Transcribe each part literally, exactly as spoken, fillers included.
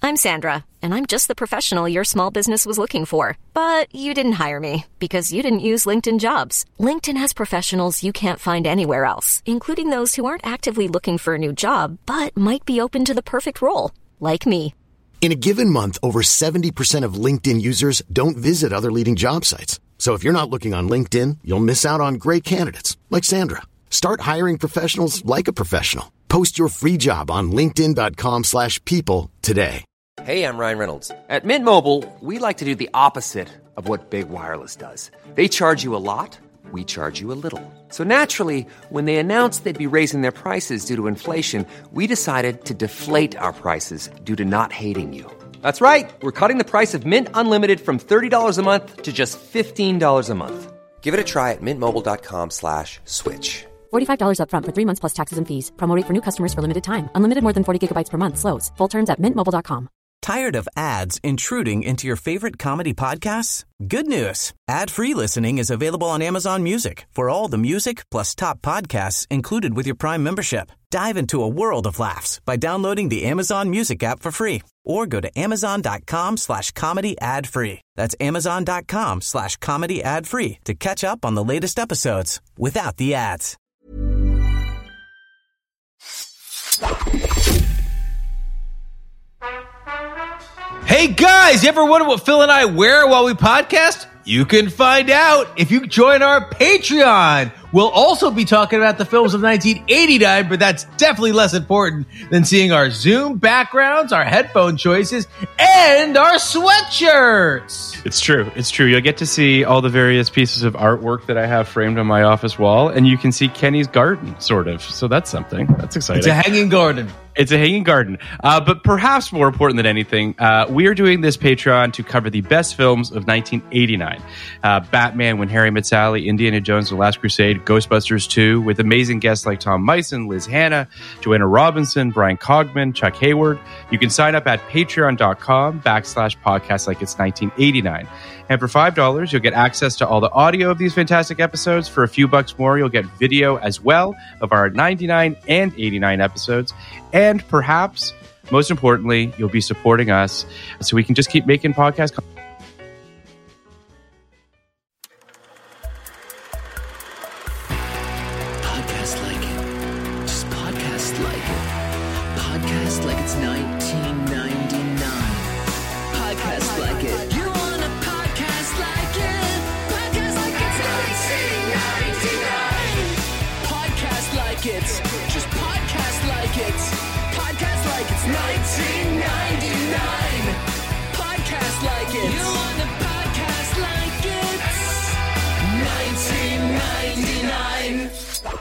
I'm Sandra, and I'm just the professional your small business was looking for. But you didn't hire me because you didn't use LinkedIn Jobs. LinkedIn has professionals you can't find anywhere else, including those who aren't actively looking for a new job, but might be open to the perfect role, like me. In a given month, over seventy percent of LinkedIn users don't visit other leading job sites. So if you're not looking on LinkedIn, you'll miss out on great candidates like Sandra. Start hiring professionals like a professional. Post your free job on linkedin.com slash people today. Hey, I'm Ryan Reynolds. At Mint Mobile, we like to do the opposite of what Big Wireless does. They charge you a lot, we charge you a little. So naturally, when they announced they'd be raising their prices due to inflation, we decided to deflate our prices due to not hating you. That's right. We're cutting the price of Mint Unlimited from thirty dollars a month to just fifteen dollars a month. Give it a try at mintmobile.com slash switch. forty-five dollars up front for three months plus taxes and fees. Promo rate for new customers for limited time. Unlimited more than forty gigabytes per month. Slows full terms at mint mobile dot com. Tired of ads intruding into your favorite comedy podcasts? Good news. Ad-free listening is available on Amazon Music for all the music plus top podcasts included with your Prime membership. Dive into a world of laughs by downloading the Amazon Music app for free or go to amazon.com slash comedy ad free. That's amazon.com slash comedy ad free to catch up on the latest episodes without the ads. Hey guys, you ever wonder what Phil and I wear while we podcast? You can find out if you join our Patreon. We'll also be talking about the films of nineteen eighty-nine, but that's definitely less important than seeing our Zoom backgrounds, our headphone choices, and our sweatshirts. It's true. It's true. You'll get to see all the various pieces of artwork that I have framed on my office wall, and you can see Kenny's garden, sort of. So that's something. That's exciting. It's a hanging garden. It's a hanging garden. Uh, but perhaps more important than anything, uh, we are doing this Patreon to cover the best films of nineteen eighty-nine. Uh, Batman, When Harry Met Sally, Indiana Jones, The Last Crusade, Ghostbusters two, with amazing guests like Tom Meissen, Liz Hanna, Joanna Robinson, Brian Cogman, Chuck Hayward. You can sign up at patreon.com backslash podcast like it's nineteen eighty-nine. And for five dollars, you'll get access to all the audio of these fantastic episodes. For a few bucks more, you'll get video as well of our ninety-nine and eighty-nine episodes. And perhaps, most importantly, you'll be supporting us so we can just keep making podcast content. Podcast like it. Just podcast like it. Podcast like it's nineteen ninety-nine. Podcast like it. You want a podcast like it? Podcast like it's nineteen ninety-nine. Podcast like it's just podcast like it's podcast like it's nineteen ninety-nine. Podcast like it. You want a podcast like it's nineteen ninety-nine.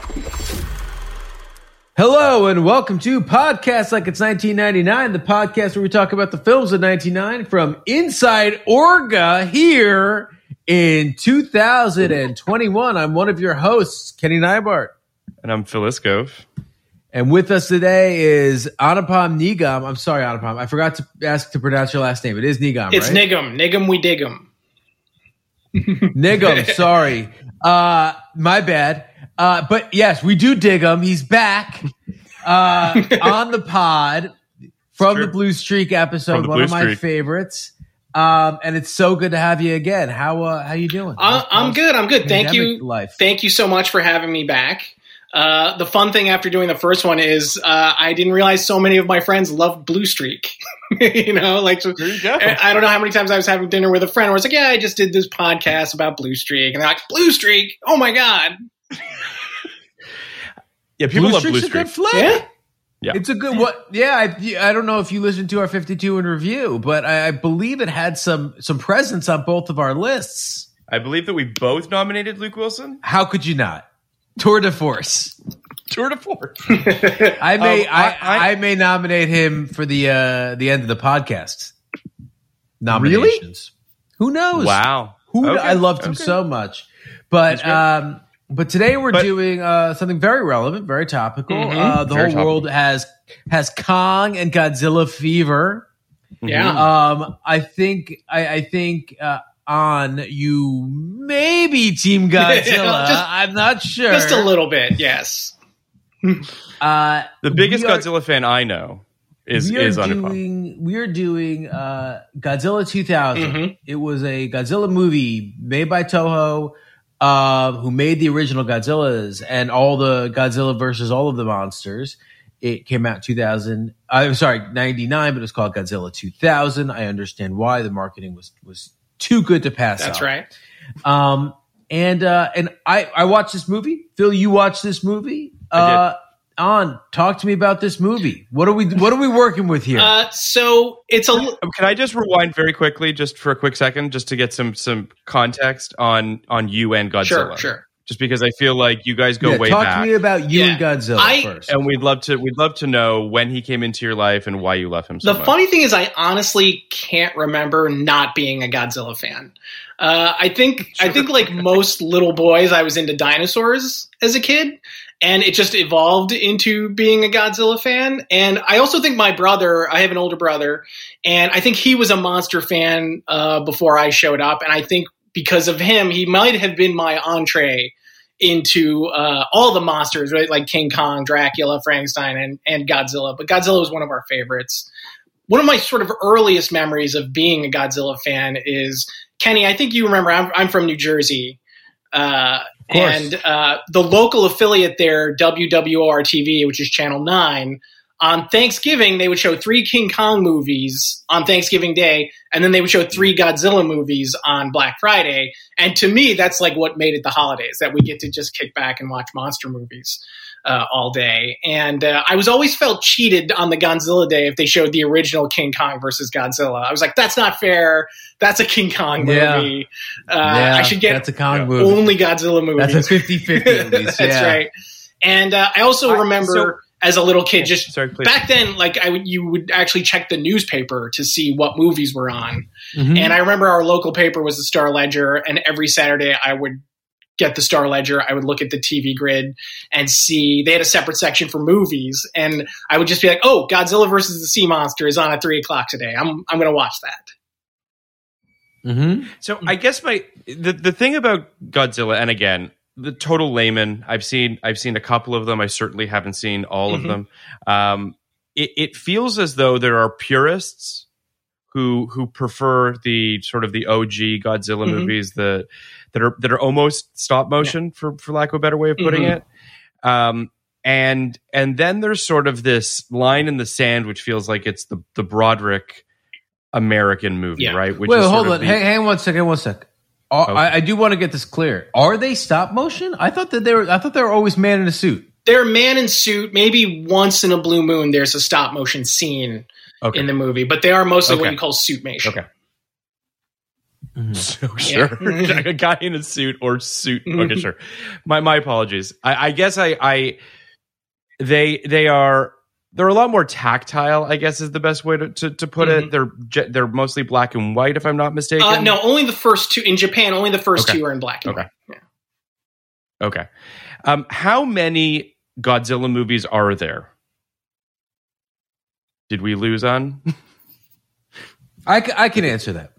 Hello and welcome to Podcast Like It's nineteen ninety-nine, the podcast where we talk about the films of nineteen ninety-nine from inside Orga here in two thousand twenty-one. I'm one of your hosts, Kenny Neibart. And I'm Phil Iskov. And with us today is Anupam Nigam. I'm sorry, Anupam. I forgot to ask to pronounce your last name. It is Nigam, It's right? Nigam. Nigam, we dig 'em. Nigam, sorry. Uh, my bad. Uh, but yes, we do dig him. He's back uh, on the pod from Sure. the Blue Streak episode, the one Blue of my Streak. favorites. Um, and it's so good to have you again. How uh, how you doing? Uh, I'm How's good. I'm good. Thank pandemic you. life? Thank you so much for having me back. Uh, the fun thing after doing the first one is uh, I didn't realize so many of my friends loved Blue Streak. you know, like so, There you go. I don't know how many times I was having dinner with a friend where it's like, yeah, I just did this podcast about Blue Streak, and they're like, Blue Streak? Oh my god! Yeah, people Blue love Streak's Blue a good Streak. flick. Yeah. Yeah. It's a good what? Yeah, I, I don't know if you listened to our fifty-two in review, but I, I believe it had some some presence on both of our lists. I believe that we both nominated Luke Wilson. How could you not? Tour de force. Tour de force. I may Um, I, I- I- I may nominate him for the uh, the end of the podcast nominations. Who knows? Wow. Who Okay, I loved him okay. so much, but That's great. um, but today we're But- doing uh, something very relevant, very topical. Mhm. Uh, the Very whole world has has Kong and Godzilla fever. Yeah. Um, I think I, I think uh, on you maybe Team Godzilla. Just- I'm not sure. Just a little bit, yes. Uh, The biggest we are- Godzilla fan I know is we are is on doing we are doing uh, Godzilla two thousand. Mhm. It was a Godzilla movie made by Toho, uh, who made the original Godzillas and all the Godzilla versus all of the monsters. It came out in two thousand. I'm sorry, ninety-nine, but it was called Godzilla two thousand. I understand why the marketing was was too good to pass. That's up. right. Um, and uh, and I I watched this movie. Phil, you watched this movie. I did. Uh, On, talk to me about this movie. What are we What are we working with here? Uh, so it's a l- Can I just rewind very quickly, just for a quick second, just to get some some context on on you and Godzilla? sure, sure. Just because I feel like you guys go Yeah, way talk back, to me about you Yeah. and Godzilla I- first. and we'd love to we'd love to know when he came into your life and why you love him so The much. funny thing is, I honestly can't remember not being a Godzilla fan. Uh, I think I think like most little boys, I was into dinosaurs as a kid, and it just evolved into being a Godzilla fan. And I also think my brother, I have an older brother, and I think he was a monster fan uh, before I showed up. And I think because of him, he might have been my entree into uh, all the monsters, right? Like King Kong, Dracula, Frankenstein, and, and Godzilla. But Godzilla was one of our favorites. One of my sort of earliest memories of being a Godzilla fan is, Kenny, I think you remember, I'm, I'm from New Jersey. Uh, course. and uh, the local affiliate there, W W O R T V, which is Channel nine, on Thanksgiving, they would show three King Kong movies on Thanksgiving Day, and then they would show three Godzilla movies on Black Friday. And to me, that's like what made it the holidays, that we get to just kick back and watch monster movies uh, all day. And uh, I was always felt cheated on the Godzilla Day if they showed the original King Kong versus Godzilla. I was like, that's not fair. That's a King Kong movie. Yeah. Uh, Yeah, I should get that's a Kong movie. only Godzilla movies. That's a fifty-fifty at least. That's yeah. right. And uh, I also I- remember so- as a little kid, just Sorry, please. back then, like I would, you would actually check the newspaper to see what movies were on. Mhm. And I remember our local paper was the Star Ledger, and every Saturday I would get the Star Ledger. I would look at the T V grid and see they had a separate section for movies, and I would just be like, "Oh, Godzilla versus the Sea Monster is on at three o'clock today. I'm I'm going to watch that." Mhm. So I guess my the the thing about Godzilla, and again, the total layman, I've seen I've seen a couple of them. I certainly haven't seen all Mhm. of them. Um, it, it feels as though there are purists who who prefer the sort of the O G Godzilla Mhm. movies that that are that are almost stop motion, for for lack of a better way of putting Mhm. it. Um, and and then there's sort of this line in the sand, which feels like it's the the Broderick American movie, Yeah. right? Which Wait, is hold sort on. of the- Hang, hang on one second. One sec. Are, Okay. I, I do want to get this clear. Are they stop motion? I thought that they were. I thought they were always man in a suit. They're man in suit. Maybe once in a blue moon, there's a stop motion scene Okay. in the movie, but they are mostly what Okay. you call suitmation. Okay. Mm-hmm. So sure, a guy in a suit or suit. Okay, sure. My my apologies. I, I guess I, I they they are they're a lot more tactile. I guess is the best way to, to, to put Mhm. it. They're ge- they're mostly black and white, if I'm not mistaken. Uh, no, only the first two in Japan. Only the first Okay. two are in black and Okay. white. Yeah. Okay. Um, how many Godzilla movies are there? Did we lose on? I, ca- I can answer that.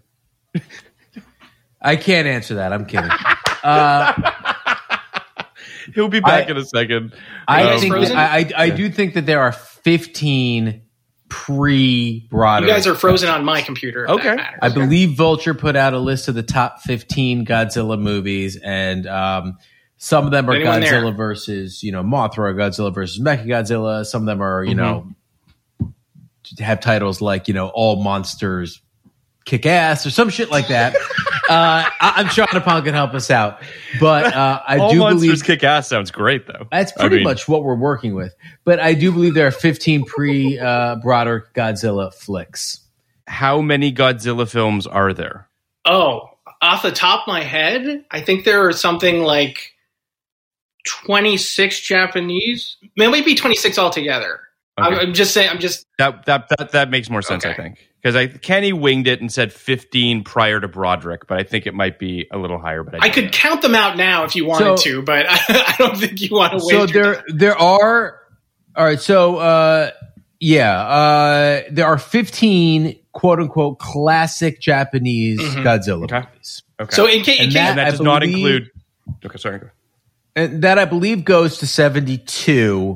I can't answer that. I'm kidding. Uh, He'll be back I- in a second. I Um, think Frozen? that, I, I, I do think that there are fifteen pre Broderick. You guys are frozen on my computer. if Okay. that matters. I believe Vulture put out a list of the top fifteen Godzilla movies, and um, some of them are Anyone Godzilla there? versus, you know, Mothra, Godzilla versus Mechagodzilla. Some of them are, you know, have titles like, you know, All Monsters Kick Ass or some shit like that. uh, I, I'm sure Anupam can help us out, but uh, I All do Monsters believe Kick Ass sounds great, though. that's I pretty mean- much what we're working with. But I do believe there are fifteen pre uh, Broderick Godzilla flicks. How many Godzilla films are there? Oh, off the top of my head, I think there are something like twenty-six Japanese. Maybe twenty-six altogether. Okay. I'm, I'm just saying. I'm just. That that that, that makes more sense, I Okay. think, because I Kenny winged it and said fifteen prior to Broderick, but I think it might be a little higher. But I, I don't could know. count them out now if you wanted So- to, but I, I don't think you want to So waste. your there, time. there are. All right. So, uh, yeah, uh, there are fifteen quote unquote classic Japanese Mhm. Godzilla Okay. movies, Okay. So in case, in And case that- and that I does not believe- include. Okay, sorry. go. and that I believe goes to seventy-two.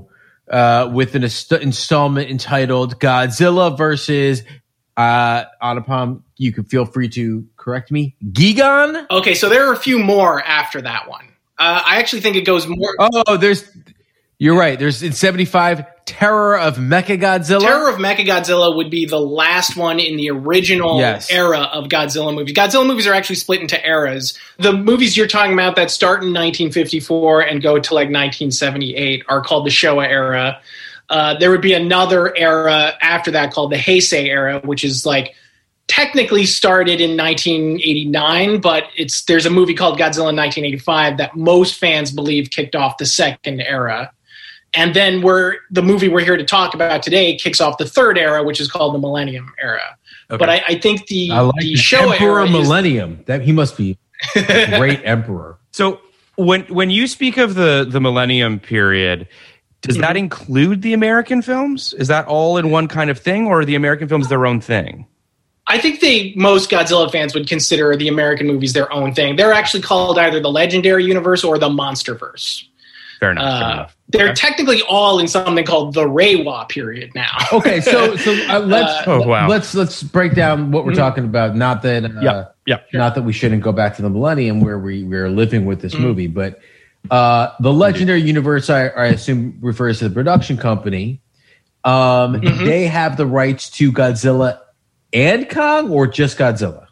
uh, with an inst- installment entitled Godzilla versus uh, Anupam. You can feel free to correct me. Gigan. Okay, so there are a few more after that one. Uh, I actually think it goes more. Oh, there's. You're right. There's in seventy-five, Terror of Mechagodzilla. Terror of Mechagodzilla would be the last one in the original yes. era of Godzilla movies. Godzilla movies are actually split into eras. The movies you're talking about that start in nineteen fifty-four and go to like nineteen seventy-eight are called the Showa era. Uh, there would be another era after that called the Heisei era, which is like technically started in nineteen eighty-nine, but it's there's a movie called Godzilla nineteen eighty-five that most fans believe kicked off the second era. And then we're the movie we're here to talk about today kicks off the third era, which is called the Millennium era. Okay. But I, I think the, I like the the Showa Emperor era Millennium. Is, that he must be a great emperor. So when when you speak of the the Millennium period, does mm-hmm. that include the American films? Is that all in one kind of thing, or are the American films their own thing? I think they most Godzilla fans would consider the American movies their own thing. They're actually called either the Legendary Universe or the Monsterverse. Fair enough. Uh, fair enough. They're okay. technically all in something called the Reiwa period now. Okay, so so uh, let's Uh, oh, wow. let's let's break down what we're Mhm. talking about. Not that uh, Yeah, yeah. not that we shouldn't go back to the Millennium where we we're living with this mm. movie, but uh, the Legendary Universe, I, I assume, refers to the production company. Um, Mhm. They have the rights to Godzilla and Kong, or just Godzilla?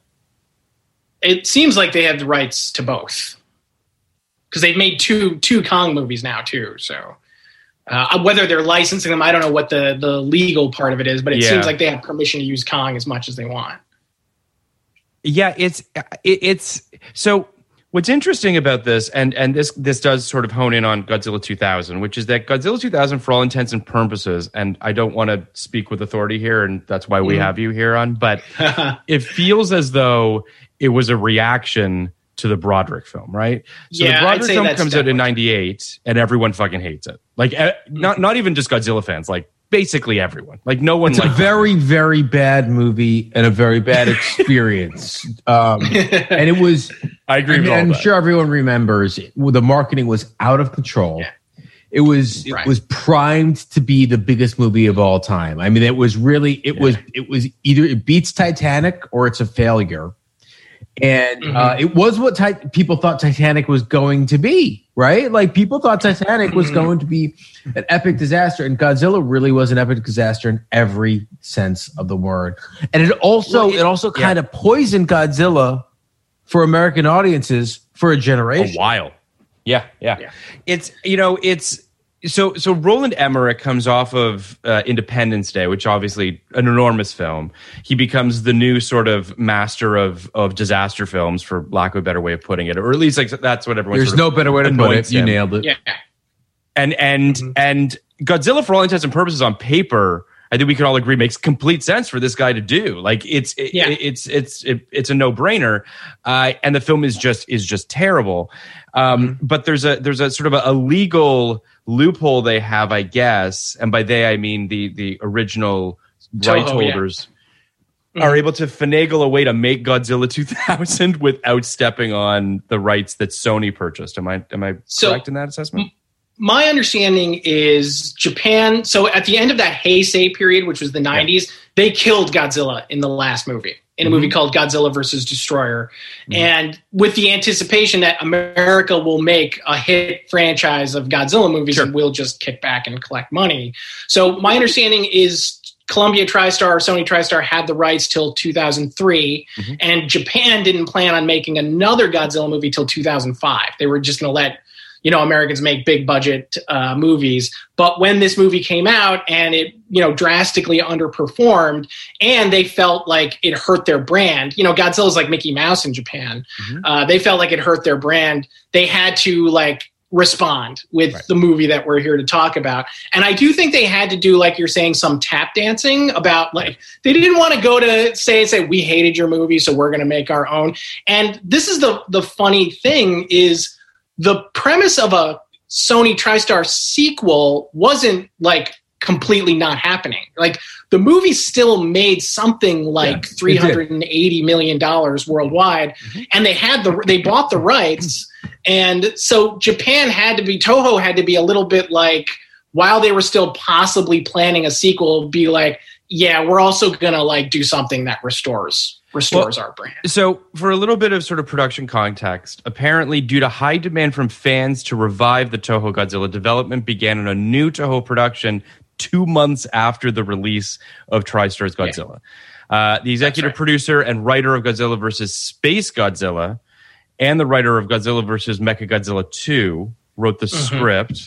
It seems like they have the rights to both. Because they've made two two Kong movies now too, so uh, whether they're licensing them, I don't know what the, the legal part of it is, but it yeah. seems like they have permission to use Kong as much as they want. Yeah, it's it, it's so. What's interesting about this, and and this this does sort of hone in on Godzilla two thousand, which is that Godzilla two thousand, for all intents and purposes, and I don't want to speak with authority here, and that's why we mm. have you here on, but it feels as though it was a reaction to the Broderick film, right? So yeah, the Broderick film comes definitely. out in ninety-eight, and everyone fucking hates it. Like, uh, not not even just Godzilla fans, like basically everyone. Like, no one. It's likes a very, very bad movie and a very bad experience. um, and it was. I agree. I with mean, all I'm that. sure everyone remembers it. The marketing was out of control. Yeah. It was right. it was primed to be the biggest movie of all time. I mean, it was really it yeah. was it was either it beats Titanic or it's a failure. And mm-hmm. uh, it was what ti- people thought Titanic was going to be, right? Like, people thought Titanic was mm-hmm. going to be an epic disaster, and Godzilla really was an epic disaster in every sense of the word. And it also well, it, it also yeah. kind of poisoned Godzilla for American audiences for a generation. A while. Yeah, yeah, yeah. It's, you know, it's so so Roland Emmerich comes off of uh, Independence Day, which obviously an enormous film. He becomes the new sort of master of of disaster films, for lack of a better way of putting it, or at least like that's what everyone. There's sort of no better way to put it. You him. nailed it. Yeah. And and mm-hmm. and Godzilla, for all intents and purposes, on paper, I think we could all agree, makes complete sense for this guy to do. Like, it's it, yeah. it, it's it's it, it's a no brainer, uh, and the film is just is just terrible. Um, mm-hmm. But there's a there's a sort of a, a legal loophole they have, I guess, and by they I mean the the original Toho, right holders yeah. are mm-hmm. able to finagle a way to make Godzilla two thousand without stepping on the rights that Sony purchased. Am I am I so, correct in that assessment? M- My understanding is Japan. So at the end of that Heisei period, which was the nineties, yeah. they killed Godzilla in the last movie, in a mm-hmm. movie called Godzilla versus Destroyer. Mm-hmm. And with the anticipation that America will make a hit franchise of Godzilla movies sure. and we'll just kick back and collect money. So my understanding is Columbia TriStar, Sony TriStar had the rights till two thousand three, mm-hmm. and Japan didn't plan on making another Godzilla movie till two thousand five. They were just going to let you know, Americans make big budget uh, movies. But when this movie came out and it, you know, drastically underperformed, and they felt like it hurt their brand, you know, Godzilla's like Mickey Mouse in Japan. Mm-hmm. Uh, they felt like it hurt their brand. They had to like respond with right. the movie that we're here to talk about. And I do think they had to do, like you're saying, some tap dancing about, like, they didn't want to go to say, say, we hated your movie, so we're going to make our own. And this is the the funny thing is, the premise of a Sony TriStar sequel wasn't like completely not happening. Like, the movie still made something like yeah, three hundred eighty million dollars worldwide, mm-hmm. and they had the they bought the rights, and so Japan had to be Toho had to be a little bit like, while they were still possibly planning a sequel, be like, yeah, we're also going to like do something that restores restores well, our brand. So for a little bit of sort of production context, apparently due to high demand from fans to revive the Toho Godzilla, development began on a new Toho production two months after the release of TriStar's Godzilla. Yeah. Uh, the executive right. producer and writer of Godzilla versus Space Godzilla and the writer of Godzilla versus Mechagodzilla two wrote the mm-hmm. script.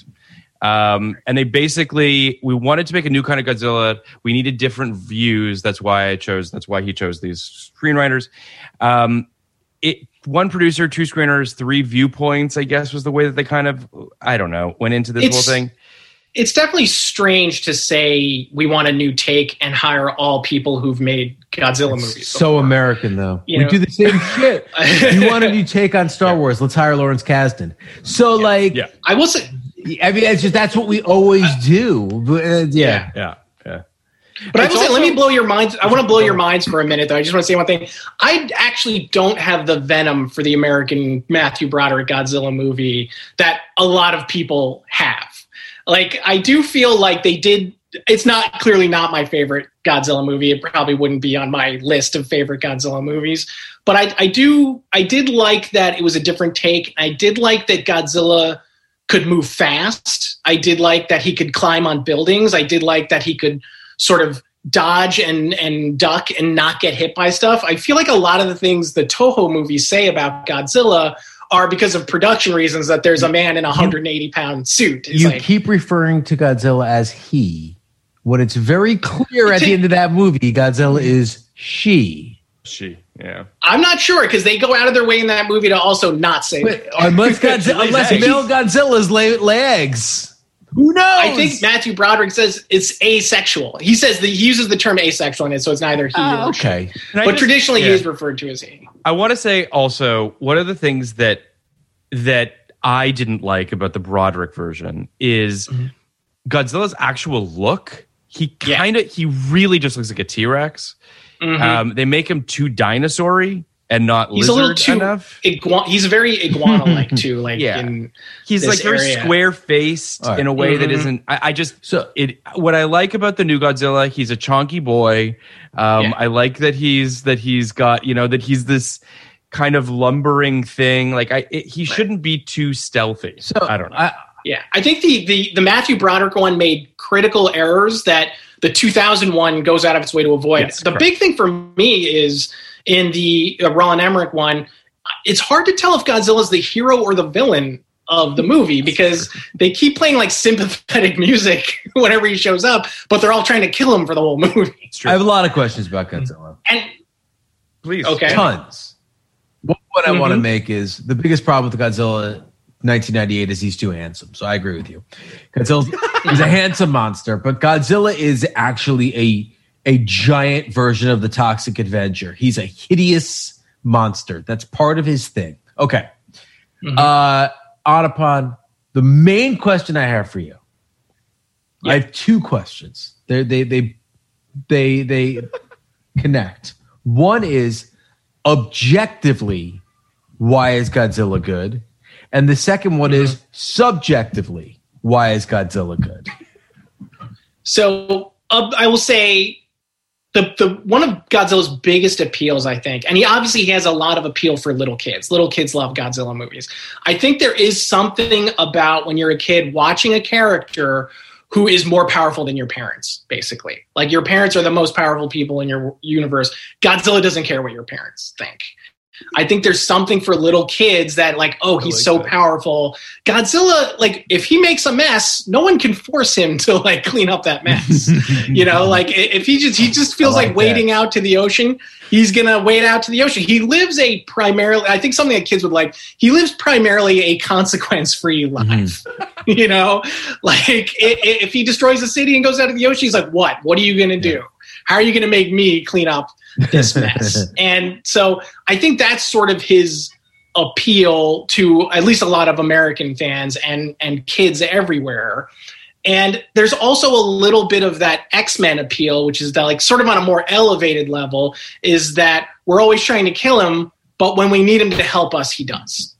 Um, and they basically, we wanted to make a new kind of Godzilla. We needed different views. That's why I chose, that's why he chose these screenwriters. Um, it, one producer, two screenwriters, three viewpoints, I guess was the way that they kind of, I don't know, went into this it's, whole thing. It's definitely strange to say we want a new take and hire all people who've made Godzilla it's movies. So before. American, though. You we know? do the same shit. You want a new take on Star Wars? Let's hire Lawrence Kasdan. So, yeah. like, yeah. I will say, I mean, it's just that's what we always do. But, uh, yeah. yeah, yeah. But it's I will also, say, let me blow your minds. I want to blow your minds for a minute, though. I just want to say one thing. I actually don't have the venom for the American Matthew Broderick Godzilla movie that a lot of people have. Like, I do feel like they did. It's not clearly not my favorite Godzilla movie. It probably wouldn't be on my list of favorite Godzilla movies. But I, I do. I did like that it was a different take. I did like that Godzilla could move fast. I did like that he could climb on buildings. I did like that he could sort of dodge and, and duck and not get hit by stuff. I feel like a lot of the things the Toho movies say about Godzilla are because of production reasons, that there's a man in a one hundred eighty pound suit. It's you like, keep referring to Godzilla as he, when it's very clear at the end of that movie, Godzilla is she. She, yeah. I'm not sure, because they go out of their way in that movie to also not say but, unless, Godzilla, unless male Godzilla's lay, legs. Who knows? I think Matthew Broderick says it's asexual. He says that he uses the term asexual in it, so it's neither he uh, or okay. she. But just, traditionally, yeah. he is referred to as he. I want to say also, one of the things that that I didn't like about the Broderick version is mm-hmm. Godzilla's actual look. He kind of, yeah. he really just looks like a T-Rex. Mm-hmm. Um, they make him too dinosaur-y and not he's lizard a little too enough. Igua- he's very iguana-like too. Like yeah. in he's this like very area. square-faced right. in a way mm-hmm. that isn't. I, I just so it. What I like about the new Godzilla, he's a chonky boy. Um, yeah. I like that he's that he's got you know that he's this kind of lumbering thing. Like I, it, he shouldn't be too stealthy. So I don't know. I, yeah, I think the the the Matthew Broderick one made critical errors that the two thousand one goes out of its way to avoid. Yes, the correct. big thing for me is in the uh, Roland Emmerich one, it's hard to tell if Godzilla's the hero or the villain of the movie because they keep playing like sympathetic music whenever he shows up, but they're all trying to kill him for the whole movie. I have a lot of questions about Godzilla. And please, okay, tons. What, what mm-hmm. I want to make is the biggest problem with Godzilla nineteen ninety-eight is he's too handsome. So I agree with you. Godzilla's he's a handsome monster, but Godzilla is actually a a giant version of the Toxic Avenger. He's a hideous monster. That's part of his thing. Okay. Mm-hmm. Uh, on upon the main question I have for you. Yeah. I have two questions. They they they they they connect. One is objectively, why is Godzilla good? And the second one mm-hmm. is subjectively, why is Godzilla good? So uh, I will say the the one of Godzilla's biggest appeals, I think, and he obviously has a lot of appeal for little kids. Little kids love Godzilla movies. I think there is something about when you're a kid watching a character who is more powerful than your parents, basically. Like your parents are the most powerful people in your universe. Godzilla doesn't care what your parents think. I think there's something for little kids that like, oh, he's like so that. powerful. Godzilla, like if he makes a mess, no one can force him to like clean up that mess. You know, like if he just, he just feels like, like wading out to the ocean, he's going to wade out to the ocean. He lives a primarily, I think something that kids would like, he lives primarily a consequence-free life. Mm-hmm. You know, like if he destroys a city and goes out of the ocean, he's like, what? What are you going to do? How are you going to make me clean up this mess? And so I think that's sort of his appeal to at least a lot of American fans and, and kids everywhere. And there's also a little bit of that X-Men appeal, which is that like sort of on a more elevated level is that we're always trying to kill him, but when we need him to help us, he does. Mm-hmm.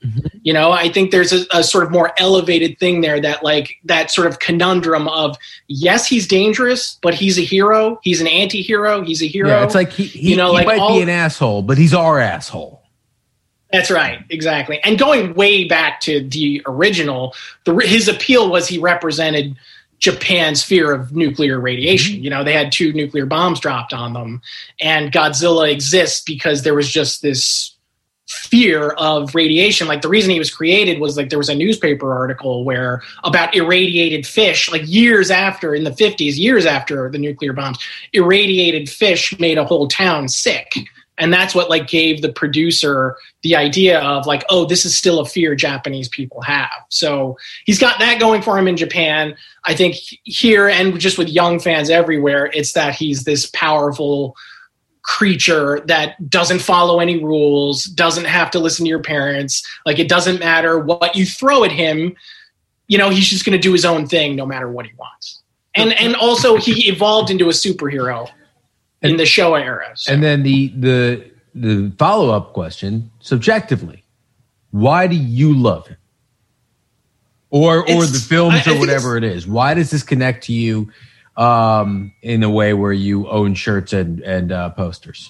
You know, I think there's a, a sort of more elevated thing there that like that sort of conundrum of, yes, he's dangerous, but he's a hero. He's an anti-hero. He's a hero. Yeah, it's like he, he, you know, he like might all, be an asshole, but he's our asshole. That's right. Exactly. And going way back to the original, the, his appeal was he represented Japan's fear of nuclear radiation. Mm-hmm. You know, they had two nuclear bombs dropped on them, and Godzilla exists because there was just this fear of radiation. Like the reason he was created was like there was a newspaper article where about irradiated fish, like years after, in the fifties, years after the nuclear bombs, irradiated fish made a whole town sick. And that's what like gave the producer the idea of like, oh, this is still a fear Japanese people have. So he's got that going for him in Japan. I think here, and just with young fans everywhere, it's that he's this powerful creature that doesn't follow any rules, doesn't have to listen to your parents. Like it doesn't matter what you throw at him. You know, he's just going to do his own thing no matter what he wants. And and also he evolved into a superhero in the Showa era. So. And then the the the follow-up question, subjectively, why do you love him? Or or it's, the films I, I or whatever it is. Why does this connect to you um, in a way where you own shirts and, and uh, posters?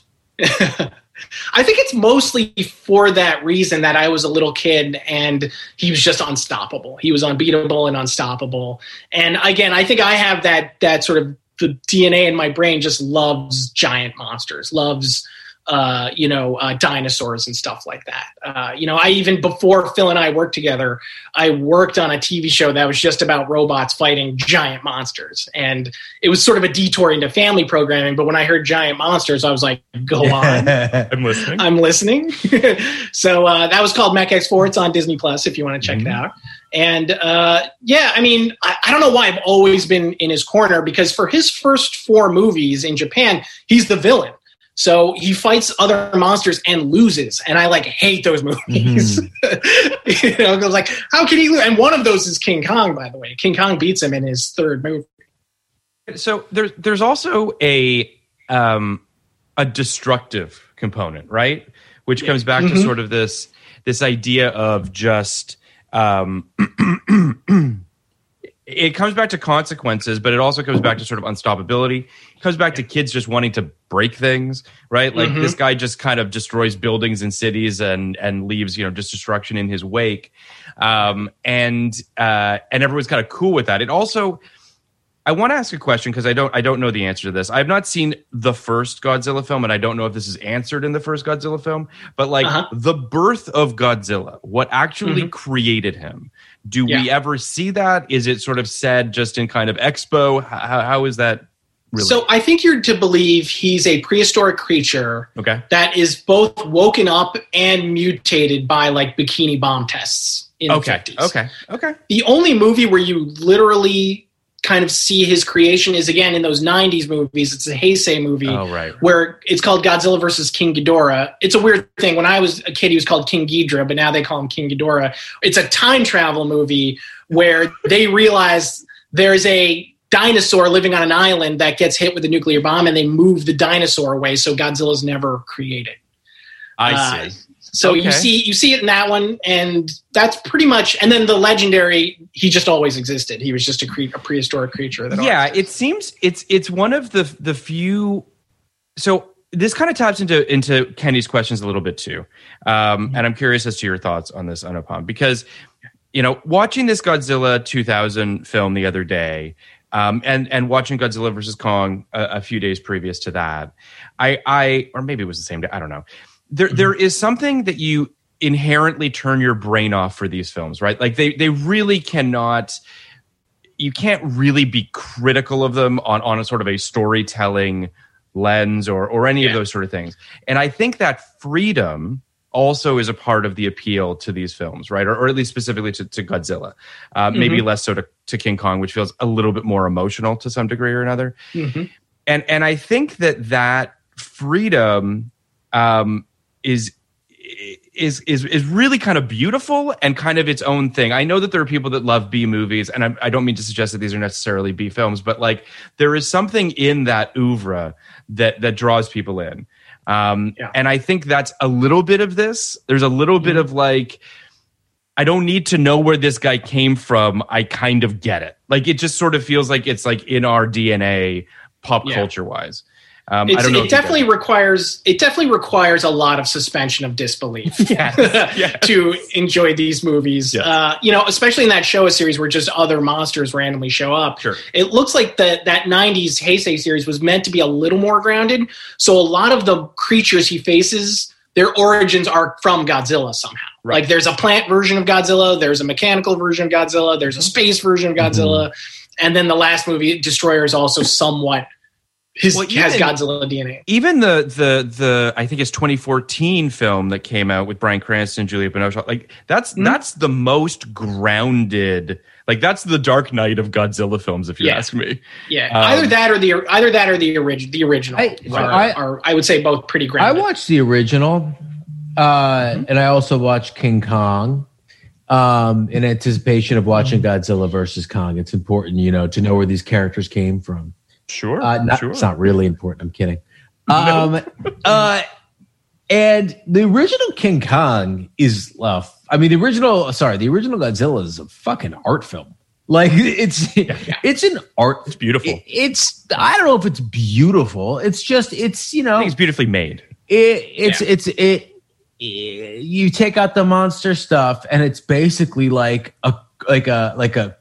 I think it's mostly for that reason that I was a little kid and he was just unstoppable. He was unbeatable and unstoppable. And again, I think I have that that sort of the D N A in my brain just loves giant monsters, loves, uh, you know, uh, dinosaurs and stuff like that. Uh, you know, I even, before Phil and I worked together, I worked on a T V show that was just about robots fighting giant monsters. And it was sort of a detour into family programming. But when I heard giant monsters, I was like, go on. I'm listening. I'm listening. So uh, that was called Mech X four. It's on Disney Plus if you want to check mm-hmm. it out. And uh, yeah, I mean, I, I don't know why I've always been in his corner, because for his first four movies in Japan, he's the villain. So he fights other monsters and loses. And I like hate those movies. Mm-hmm. You know, I was like, how can he lose? And one of those is King Kong, by the way. King Kong beats him in his third movie. So there's there's also a um, a destructive component, right? Which comes back mm-hmm. to sort of this this idea of just um, it comes back to consequences, but it also comes back to sort of unstoppability. It comes back to kids just wanting to break things, right? Like mm-hmm. this guy just kind of destroys buildings and cities and and leaves, you know, just destruction in his wake. Um, and uh, and everyone's kind of cool with that. It also, I want to ask a question because I don't I don't know the answer to this. I've not seen the first Godzilla film, and I don't know if this is answered in the first Godzilla film. But like uh-huh. the birth of Godzilla, what actually mm-hmm. created him? Do yeah. we ever see that? Is it sort of said just in kind of expo? How, how is that really? So I think you're to believe he's a prehistoric creature okay. that is both woken up and mutated by like bikini bomb tests in okay. the fifties. Okay, okay. The only movie where you literally kind of see his creation is, again, in those nineties movies. It's a Heisei movie oh, right. where it's called Godzilla versus King Ghidorah. It's a weird thing. When I was a kid, he was called King Ghidorah, but now they call him King Ghidorah. It's a time travel movie where they realize there's a dinosaur living on an island that gets hit with a nuclear bomb, and they move the dinosaur away, so Godzilla's never created. I uh, see. So okay. you see you see it in that one, and that's pretty much. And then the legendary, he just always existed. He was just a, cre- a prehistoric creature. That yeah, it seems it's it's one of the the few. So this kind of taps into into Kenny's questions a little bit too, um, and I'm curious as to your thoughts on this, Anupam, because you know, watching this Godzilla two thousand film the other day. Um, and and watching Godzilla versus Kong a, a few days previous to that, I I or maybe it was the same day. I don't know. There, there is something that you inherently turn your brain off for these films, right? Like they, they really cannot, you can't really be critical of them on, on a sort of a storytelling lens or, or any yeah. of those sort of things. And I think that freedom also is a part of the appeal to these films, right? Or, or at least specifically to, to Godzilla. Uh, mm-hmm. Maybe less so to, to King Kong, which feels a little bit more emotional to some degree or another. Mm-hmm. And, and I think that that freedom, um, is is is is really kind of beautiful and kind of its own thing. I know that there are people that love B movies, and I, I don't mean to suggest that these are necessarily B films, but like there is something in that oeuvre that that draws people in, um, yeah. and I think that's a little bit of this. There's a little mm-hmm. bit of like I don't need to know where this guy came from. I kind of get it. Like, it just sort of feels like it's like in our D N A, pop yeah. culture wise. Um, I don't know. It definitely requires it definitely requires a lot of suspension of disbelief yes, yes. to enjoy these movies. Yes. Uh, you know, especially in that Showa series where just other monsters randomly show up. Sure. It looks like that that nineties Heisei series was meant to be a little more grounded. So a lot of the creatures he faces, their origins are from Godzilla somehow. Right. Like there's a plant version of Godzilla, there's a mechanical version of Godzilla, there's a space version of Godzilla, mm-hmm. and then the last movie, Destroyer, is also somewhat. His, well, even, has Godzilla D N A. Even the the the I think it's twenty fourteen film that came out with Bryan Cranston and Juliette Binoche. Like that's mm-hmm. that's the most grounded. Like that's the Dark Knight of Godzilla films, if you yeah. ask me. Yeah, um, either that or the either that or the original. The original I, are, I, are, I would say both pretty grounded. I watched the original, uh, mm-hmm. and I also watched King Kong. Um, in anticipation of watching Godzilla versus Kong, it's important, you know, to know where these characters came from. Sure, uh, not, sure. It's not really important. I'm kidding. Um, uh, and the original King Kong is, uh, I mean, the original, sorry, the original Godzilla is a fucking art film. Like it's, yeah, yeah. it's an art. It's beautiful. It, it's, I don't know if it's beautiful. It's just, it's, you know, I think it's beautifully made. It, it's, yeah. it's, it, it, you take out the monster stuff and it's basically like a, like a, like a,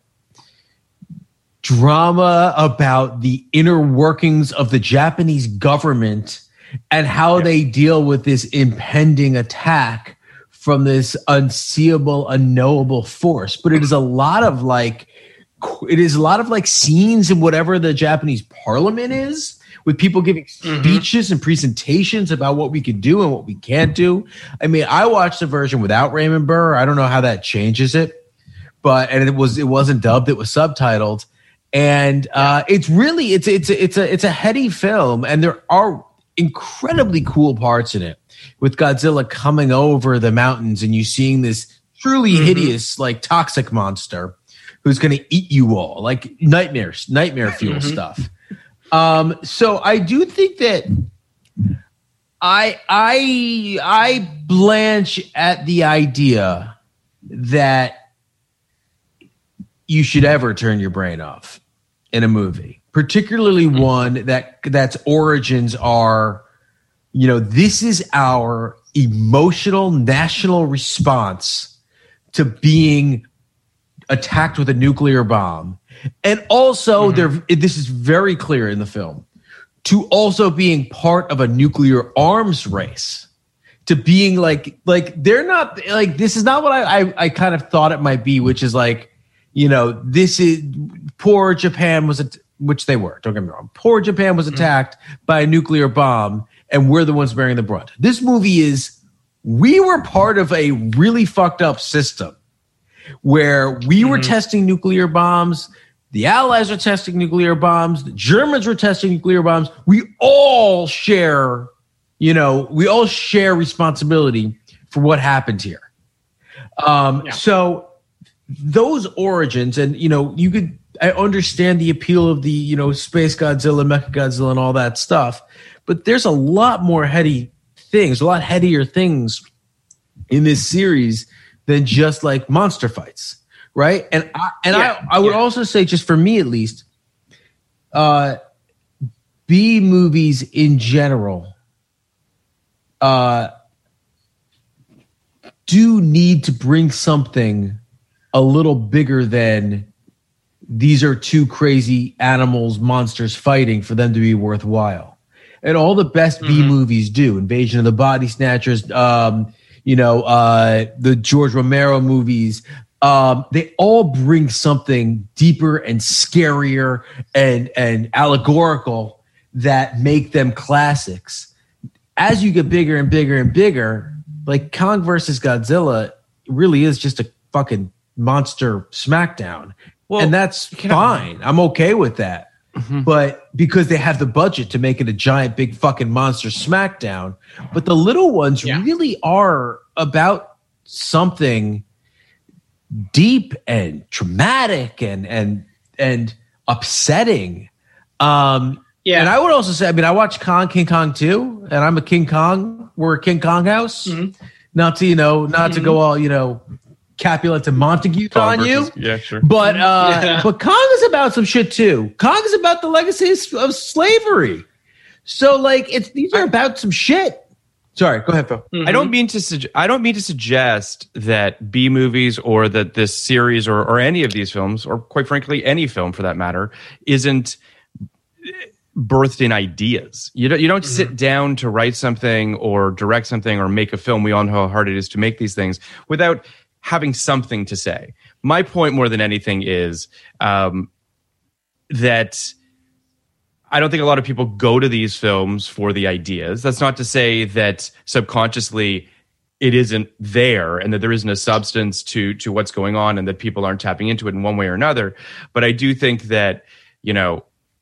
drama about the inner workings of the Japanese government and how yeah. they deal with this impending attack from this unseeable, unknowable force. But it is a lot of like, it is a lot of like scenes in whatever the Japanese parliament is, with people giving mm-hmm. speeches and presentations about what we can do and what we can't do. I mean, I watched the version without Raymond Burr. I don't know how that changes it, but and it was it wasn't dubbed; it was subtitled. And uh, it's really it's it's it's a it's a heady film, and there are incredibly cool parts in it with Godzilla coming over the mountains and you seeing this truly mm-hmm. hideous, like toxic monster who's going to eat you all, like nightmares, nightmare fuel mm-hmm. stuff. Um, so I do think that I I I blanch at the idea that you should ever turn your brain off in a movie, particularly mm-hmm. one that that's origins are, you know, this is our emotional national response to being attacked with a nuclear bomb. And also mm-hmm. there, this is very clear in the film, to also being part of a nuclear arms race, to being like, like they're not like, this is not what I, I, I kind of thought it might be, which is like, you know, this is poor Japan was, which they were, don't get me wrong. Poor Japan was attacked mm-hmm. by a nuclear bomb and we're the ones bearing the brunt. This movie is, we were part of a really fucked up system where we mm-hmm. were testing nuclear bombs. The Allies are testing nuclear bombs. The Germans were testing nuclear bombs. We all share, you know, we all share responsibility for what happened here. Um, yeah. So those origins, and, you know, you could, I understand the appeal of the, you know, Space Godzilla, Mecha Godzilla, and all that stuff, but there's a lot more heady things, a lot headier things in this series than just like monster fights. Right. And I, and yeah, I, I would yeah. also say, just for me at least, uh, B movies in general uh, do need to bring something a little bigger than these are two crazy animals, monsters fighting for them to be worthwhile. And all the best mm-hmm. B movies do. Invasion of the Body Snatchers, um, you know, uh, the George Romero movies. Um, they all bring something deeper and scarier and, and allegorical that make them classics. As you get bigger and bigger and bigger, like Kong versus Godzilla really is just a fucking monster smackdown. Well, and that's fine. I'm okay with that. Mm-hmm. But because they have the budget to make it a giant, big fucking monster smackdown. But the little ones yeah. really are about something deep and traumatic and and and upsetting. Um, yeah, and I would also say, I mean, I watched Kong, King Kong two, and I'm a King Kong. We're a King Kong house. Mm-hmm. Not to you know, not mm-hmm. to go all you know, Capulet and Montague Kong on you. versus- yeah, sure. But uh, Yeah. but Kong is about some shit too. Kong is about the legacy of slavery. So like, it's these are about some shit. Sorry, go ahead, Phil. I don't mean to. Sug- I don't mean to suggest that B movies or that this series or or any of these films, or quite frankly, any film for that matter, isn't birthed in ideas. You don't. You don't sit down to write something or direct something or make a film. We all know how hard it is to make these things without having something to say. My point, more than anything, is um, that. I don't think a lot of people go to these films for the ideas. That's not to say that subconsciously it isn't there and that there isn't a substance to to what's going on and that people aren't tapping into it in one way or another. But I do think that, you know,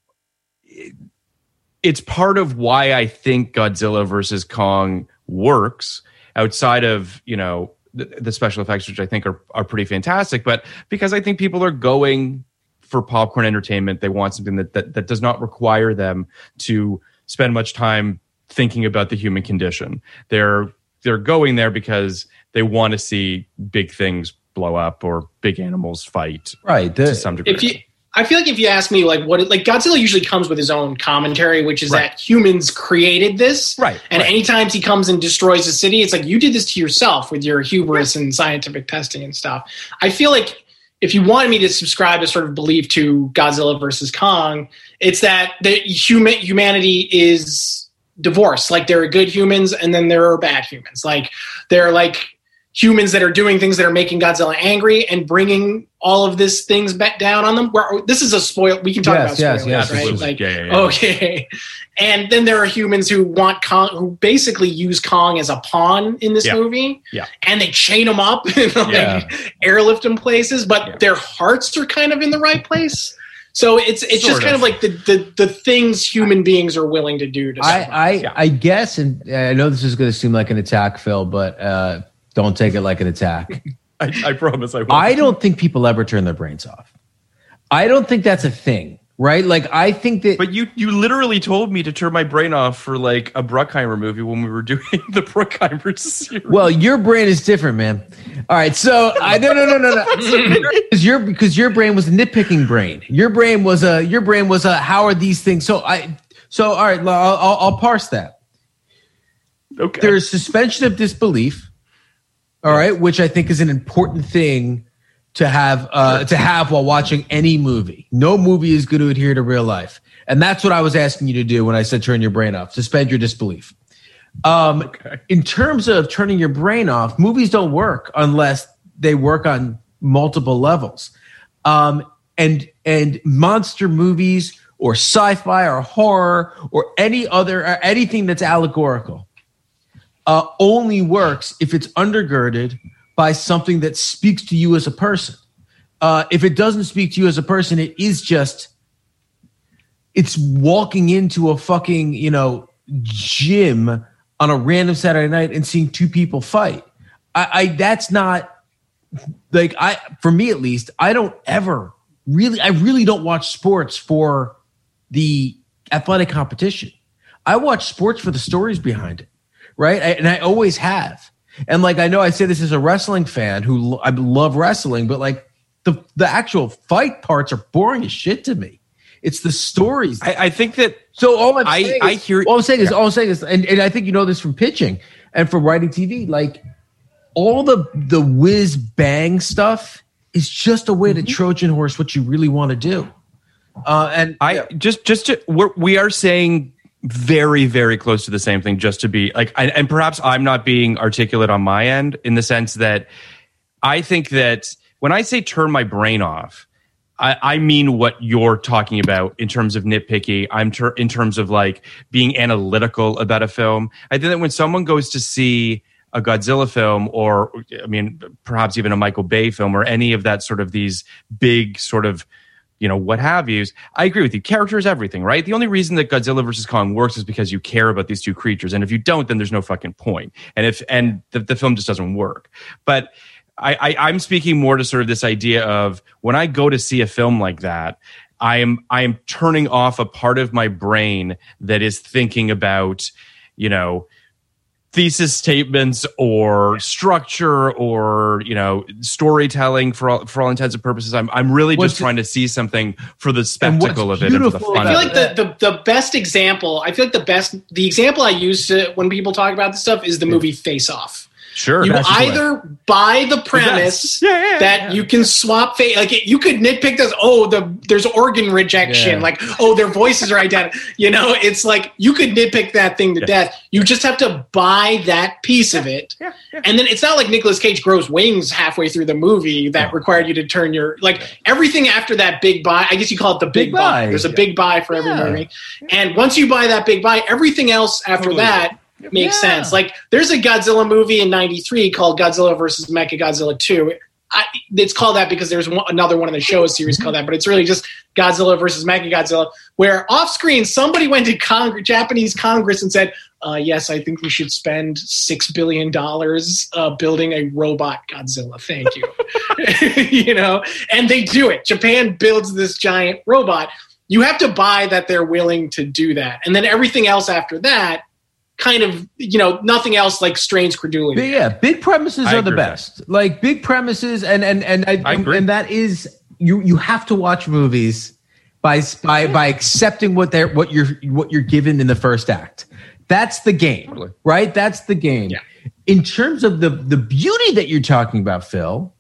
it, it's part of why I think Godzilla versus Kong works outside of, you know, the, the special effects, which I think are, are pretty fantastic. But because I think people are going for popcorn entertainment, they want something that, that that does not require them to spend much time thinking about the human condition. They're they're going there because they want to see big things blow up or big animals fight, Right. to The, some degree. If you, I feel like if you ask me, like what, it, like Godzilla usually comes with his own commentary, which is Right. that humans created this, Right, And right. anytime he comes and destroys a city, it's like you did this to yourself with your hubris and scientific testing and stuff. I feel like if you wanted me to subscribe to sort of belief to Godzilla versus Kong, it's that the human humanity is divorced. Like there are good humans and then there are bad humans. Like there are like humans that are doing things that are making Godzilla angry and bringing all of this things back down on them. Where this is a spoil. We can talk Yes, about yes, spoilers, yes, right? absolutely. Like, Yeah, yeah, yeah. okay. And then there are humans who want Kong, who basically use Kong as a pawn in this Yeah. movie. Yeah. And they chain him up and like Yeah. airlift him places, but Yeah. their hearts are kind of in the right place. So it's it's just Sort kind of. of like the, the the things human beings are willing to do to survive. I I, Yeah. I guess, and I know this is going to seem like an attack, Phil, but uh, don't take it like an attack. I, I promise I won't. I don't think people ever turn their brains off. I don't think that's a thing, right? Like I think that. But you you literally told me to turn my brain off for like a Bruckheimer movie when we were doing the Bruckheimer series. Well, your brain is different, man. All right, so I no no no no no because your because your brain was a nitpicking brain. Your brain was a your brain was a how are these things? So I so all right, I'll, I'll, I'll parse that. Okay. There's suspension of disbelief. All right, which I think is an important thing to have uh, to have while watching any movie. No movie is going to adhere to real life, and that's what I was asking you to do when I said turn your brain off, suspend your disbelief. Um, Okay. In terms of turning your brain off, movies don't work unless they work on multiple levels. Um, and and monster movies or sci-fi or horror or any other or anything that's allegorical uh, only works if it's undergirded by something that speaks to you as a person. Uh, if it doesn't speak to you as a person, it is just it's walking into a fucking, you know, gym on a random Saturday night and seeing two people fight. I, I that's not like I for me at least, I don't ever really I really don't watch sports for the athletic competition. I watch sports for the stories behind it, right? I, and I always have. And like I know I say this as a wrestling fan who lo- I love wrestling, but like the the actual fight parts are boring as shit to me. It's the stories. I, I think that So all I'm I- saying I is, hear- all I'm saying is, all I'm saying is, and, and I think you know this from pitching and from writing T V, like all the the whiz bang stuff is just a way to Trojan horse what you really want to do. Uh, and I just just to we're, we are saying very very close to the same thing. Just to be like, and, and perhaps I'm not being articulate on my end in the sense that I think that when I say turn my brain off, I, I mean what you're talking about in terms of nitpicky. I'm ter- in terms of like being analytical about a film. I think that when someone goes to see a Godzilla film, or I mean, perhaps even a Michael Bay film, or any of that sort of these big sort of, you know, what have yous, I agree with you. Character is everything, right? The only reason that Godzilla versus Kong works is because you care about these two creatures, and if you don't, then there's no fucking point. And if and the, the film just doesn't work. But I, I, I'm speaking more to sort of this idea of when I go to see a film like that, I am I am turning off a part of my brain that is thinking about, you know, thesis statements or structure or, you know, storytelling for all, for all intents and purposes. I'm I'm really What's just trying to see something for the spectacle of it and for the beautiful fun I feel of like it. the, the the best example. I feel like the best the example I use to when people talk about this stuff is the movie Face Off. Sure. You That's either buy the premise Yeah, yeah, yeah, that yeah. you can swap face, like it, you could nitpick this. Oh, the there's organ rejection. Yeah. Like, oh, their voices are identical. You know, it's like you could nitpick that thing to Yeah. death. You just have to buy that piece of it, Yeah, yeah. and then it's not like Nicolas Cage grows wings halfway through the movie that required you to turn your like everything after that big buy. I guess you call it the big, Big buy. buy. There's a big buy for every Yeah. movie, and once you buy that big buy, everything else after Totally. that makes Yeah. sense. Like there's a Godzilla movie in ninety-three called Godzilla versus Mechagodzilla two. I, it's called that because there's one, another one in the show series called that, but it's really just Godzilla versus Mechagodzilla, where off screen somebody went to Cong- Japanese Congress and said, uh, yes, I think we should spend six billion dollars uh, building a robot Godzilla. Thank you. You know, and they do it. Japan builds this giant robot. You have to buy that they're willing to do that. And then everything else after that, kind of, you know, nothing else like strains credulity. But yeah, big premises I are the agree with best. Like big premises, and and and I, I agree. and that is you. You have to watch movies by by by accepting what they're what you're what you're given in the first act. That's the game, Totally. right? That's the game. Yeah. In terms of the the beauty that you're talking about, Phil,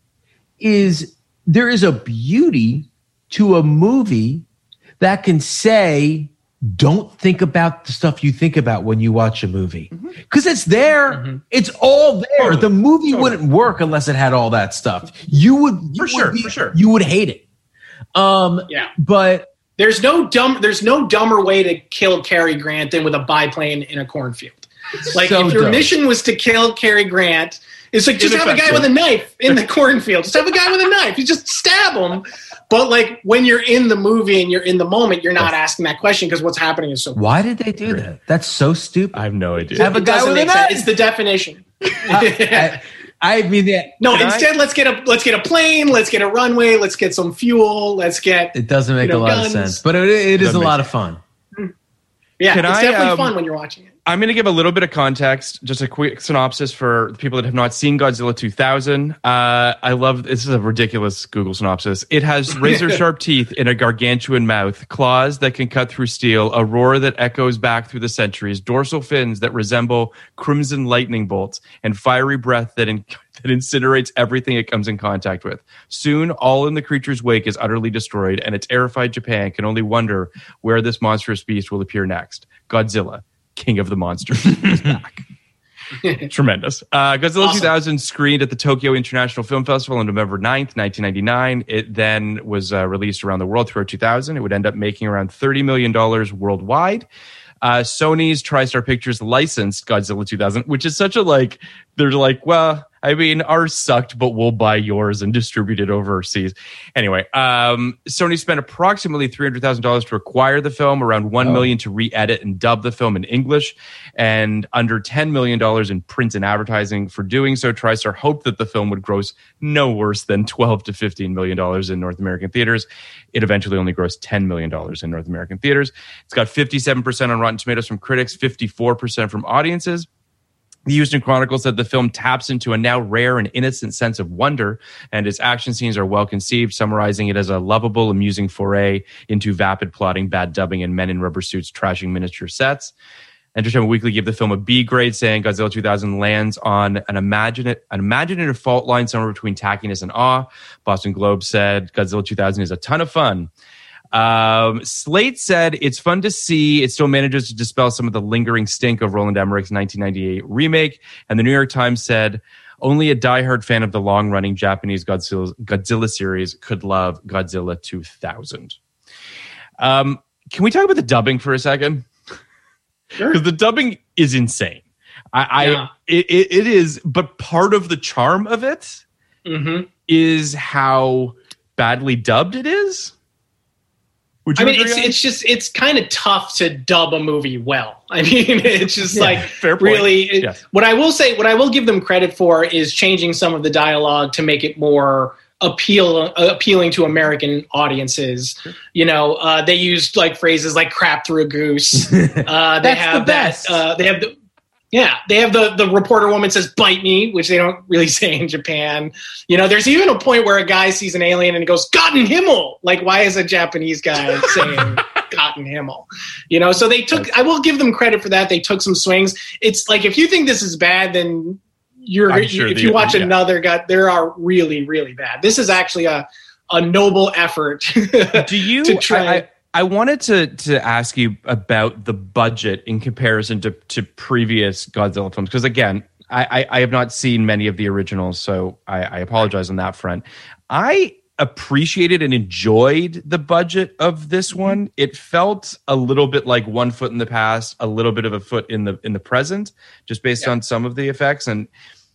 is there is a beauty to a movie that can say, don't think about the stuff you think about when you watch a movie. Because it's there. Mm-hmm. It's all there. Totally. The movie wouldn't work unless it had all that stuff. You would you For would sure, be- for sure. You would hate it. Um Yeah. but There's no dumb. There's no dumber way to kill Cary Grant than with a biplane in a cornfield. Like So if your dumb. mission was to kill Cary Grant, it's like just have a guy Ineffective. with a knife in the cornfield. Just have a guy with a knife. You just stab him. But like when you're in the movie and you're in the moment, you're not asking that question because what's happening is so. why did they do that? That's so stupid. I have no idea. Have a It guy doesn't with a make sense. knife. It's the definition. I, I mean that No, Can I- instead let's get a let's get a plane, let's get a runway, let's get some fuel, let's get it doesn't make you know, a lot guns. of sense. But it, it is a Doesn't lot make of fun. yeah. Can It's I, definitely um, fun when you're watching it. I'm going to give a little bit of context, just a quick synopsis for the people that have not seen Godzilla two thousand. Uh, I love this is a ridiculous Google synopsis. It has razor sharp teeth in a gargantuan mouth, claws that can cut through steel, a roar that echoes back through the centuries, dorsal fins that resemble crimson lightning bolts, and fiery breath that in- that incinerates everything it comes in contact with. Soon, all in the creature's wake is utterly destroyed, and a terrified Japan can only wonder where this monstrous beast will appear next. Godzilla, King of the Monsters, is back. Tremendous. Uh, Godzilla Awesome. two thousand screened at the Tokyo International Film Festival on November ninth, nineteen ninety-nine. It then was uh, released around the world throughout two thousand. It would end up making around thirty million dollars worldwide. Uh, Sony's TriStar Pictures licensed Godzilla two thousand, which is such a like, they're like, well, I mean, ours sucked, but we'll buy yours and distribute it overseas. Anyway, um, Sony spent approximately three hundred thousand dollars to acquire the film, around one million dollars to re-edit and dub the film in English, and under ten million dollars in print and advertising. For doing so, TriStar hoped that the film would gross no worse than twelve to fifteen million dollars in North American theaters. It eventually only grossed ten million dollars in North American theaters. It's got fifty-seven percent on Rotten Tomatoes from critics, fifty-four percent from audiences. The Houston Chronicle said the film taps into a now rare and innocent sense of wonder, and its action scenes are well conceived, summarizing it as a lovable, amusing foray into vapid plotting, bad dubbing, and men in rubber suits trashing miniature sets. Entertainment Weekly gave the film a B grade, saying Godzilla two thousand lands on an imaginative, an imaginative fault line somewhere between tackiness and awe. Boston Globe said Godzilla two thousand is a ton of fun. Um, Slate said it's fun to see. It still manages to dispel some of the lingering stink of Roland Emmerich's nineteen ninety-eight remake. And the New York Times said only a diehard fan of the long-running Japanese Godzilla, Godzilla series could love Godzilla two thousand. Um, can we talk about the dubbing for a second? Sure. Because the dubbing is insane. I, Yeah. I it, it, it is, but part of the charm of it Mm-hmm. is how badly dubbed it is. Would you I mean, agree it's on? it's just it's kind of tough to dub a movie well. I mean, it's just like fair point. really. It, Yes. What I will say, what I will give them credit for, is changing some of the dialogue to make it more appeal uh, appealing to American audiences. You know, uh, they used like phrases like "crap through a goose." Uh, they That's have the best. that. Uh, they have the. Yeah, they have the, the reporter woman says, bite me, which they don't really say in Japan. You know, there's even a point where a guy sees an alien and he goes, Gotten Himmel! Like, why is a Japanese guy saying Gotten Himmel? You know, so they took, I will give them credit for that. They took some swings. It's like, if you think this is bad, then you're, sure if the, you watch yeah. another guy, there are really, really bad. This is actually a, a noble effort. Do you, to try I, I, I wanted to to ask you about the budget in comparison to, to previous Godzilla films, because again, I, I, I have not seen many of the originals, so I, I apologize on that front. I appreciated and enjoyed the budget of this one. It felt a little bit like one foot in the past, a little bit of a foot in the in the present, just based yeah. on some of the effects. And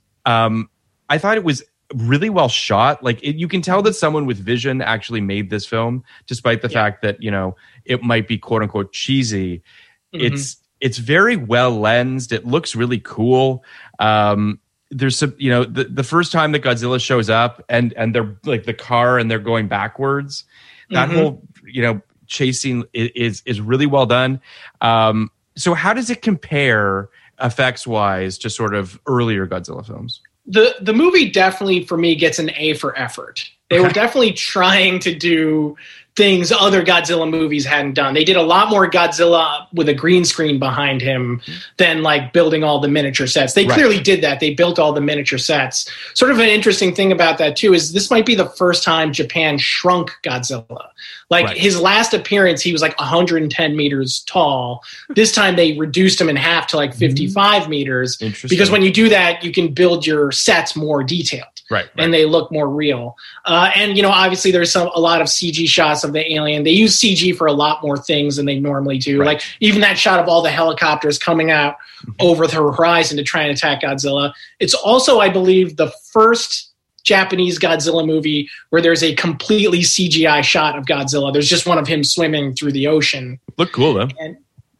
um, I thought it was really well shot. Like it, you can tell that someone with vision actually made this film, despite the yeah. fact that, you know, it might be quote unquote cheesy. Mm-hmm. It's it's very well lensed. It looks really cool. Um, there's some, you know, the, the first time that Godzilla shows up and and they're like the car and they're going backwards. That mm-hmm. whole, you know, chase scene is is, is really well done. Um, so how does it compare effects wise to sort of earlier Godzilla films? The the movie definitely, for me, gets an A for effort. They okay. were definitely trying to do things other Godzilla movies hadn't done. They did a lot more Godzilla with a green screen behind him than like building all the miniature sets. They right. clearly did that. They built all the miniature sets. Sort of an interesting thing about that too is this might be the first time Japan shrunk Godzilla. Like right. his last appearance, he was like one hundred ten meters tall. This time they reduced him in half to like fifty-five mm-hmm. meters. Because when you do that, you can build your sets more detailed. Right, right. And they look more real. Uh, and, you know, obviously there's some a lot of C G shots of the alien. They use C G for a lot more things than they normally do. Right. Like even that shot of all the helicopters coming out over the horizon to try and attack Godzilla. It's also, I believe, the first Japanese Godzilla movie where there's a completely C G I shot of Godzilla. There's just one of him swimming through the ocean. Looked cool, though. And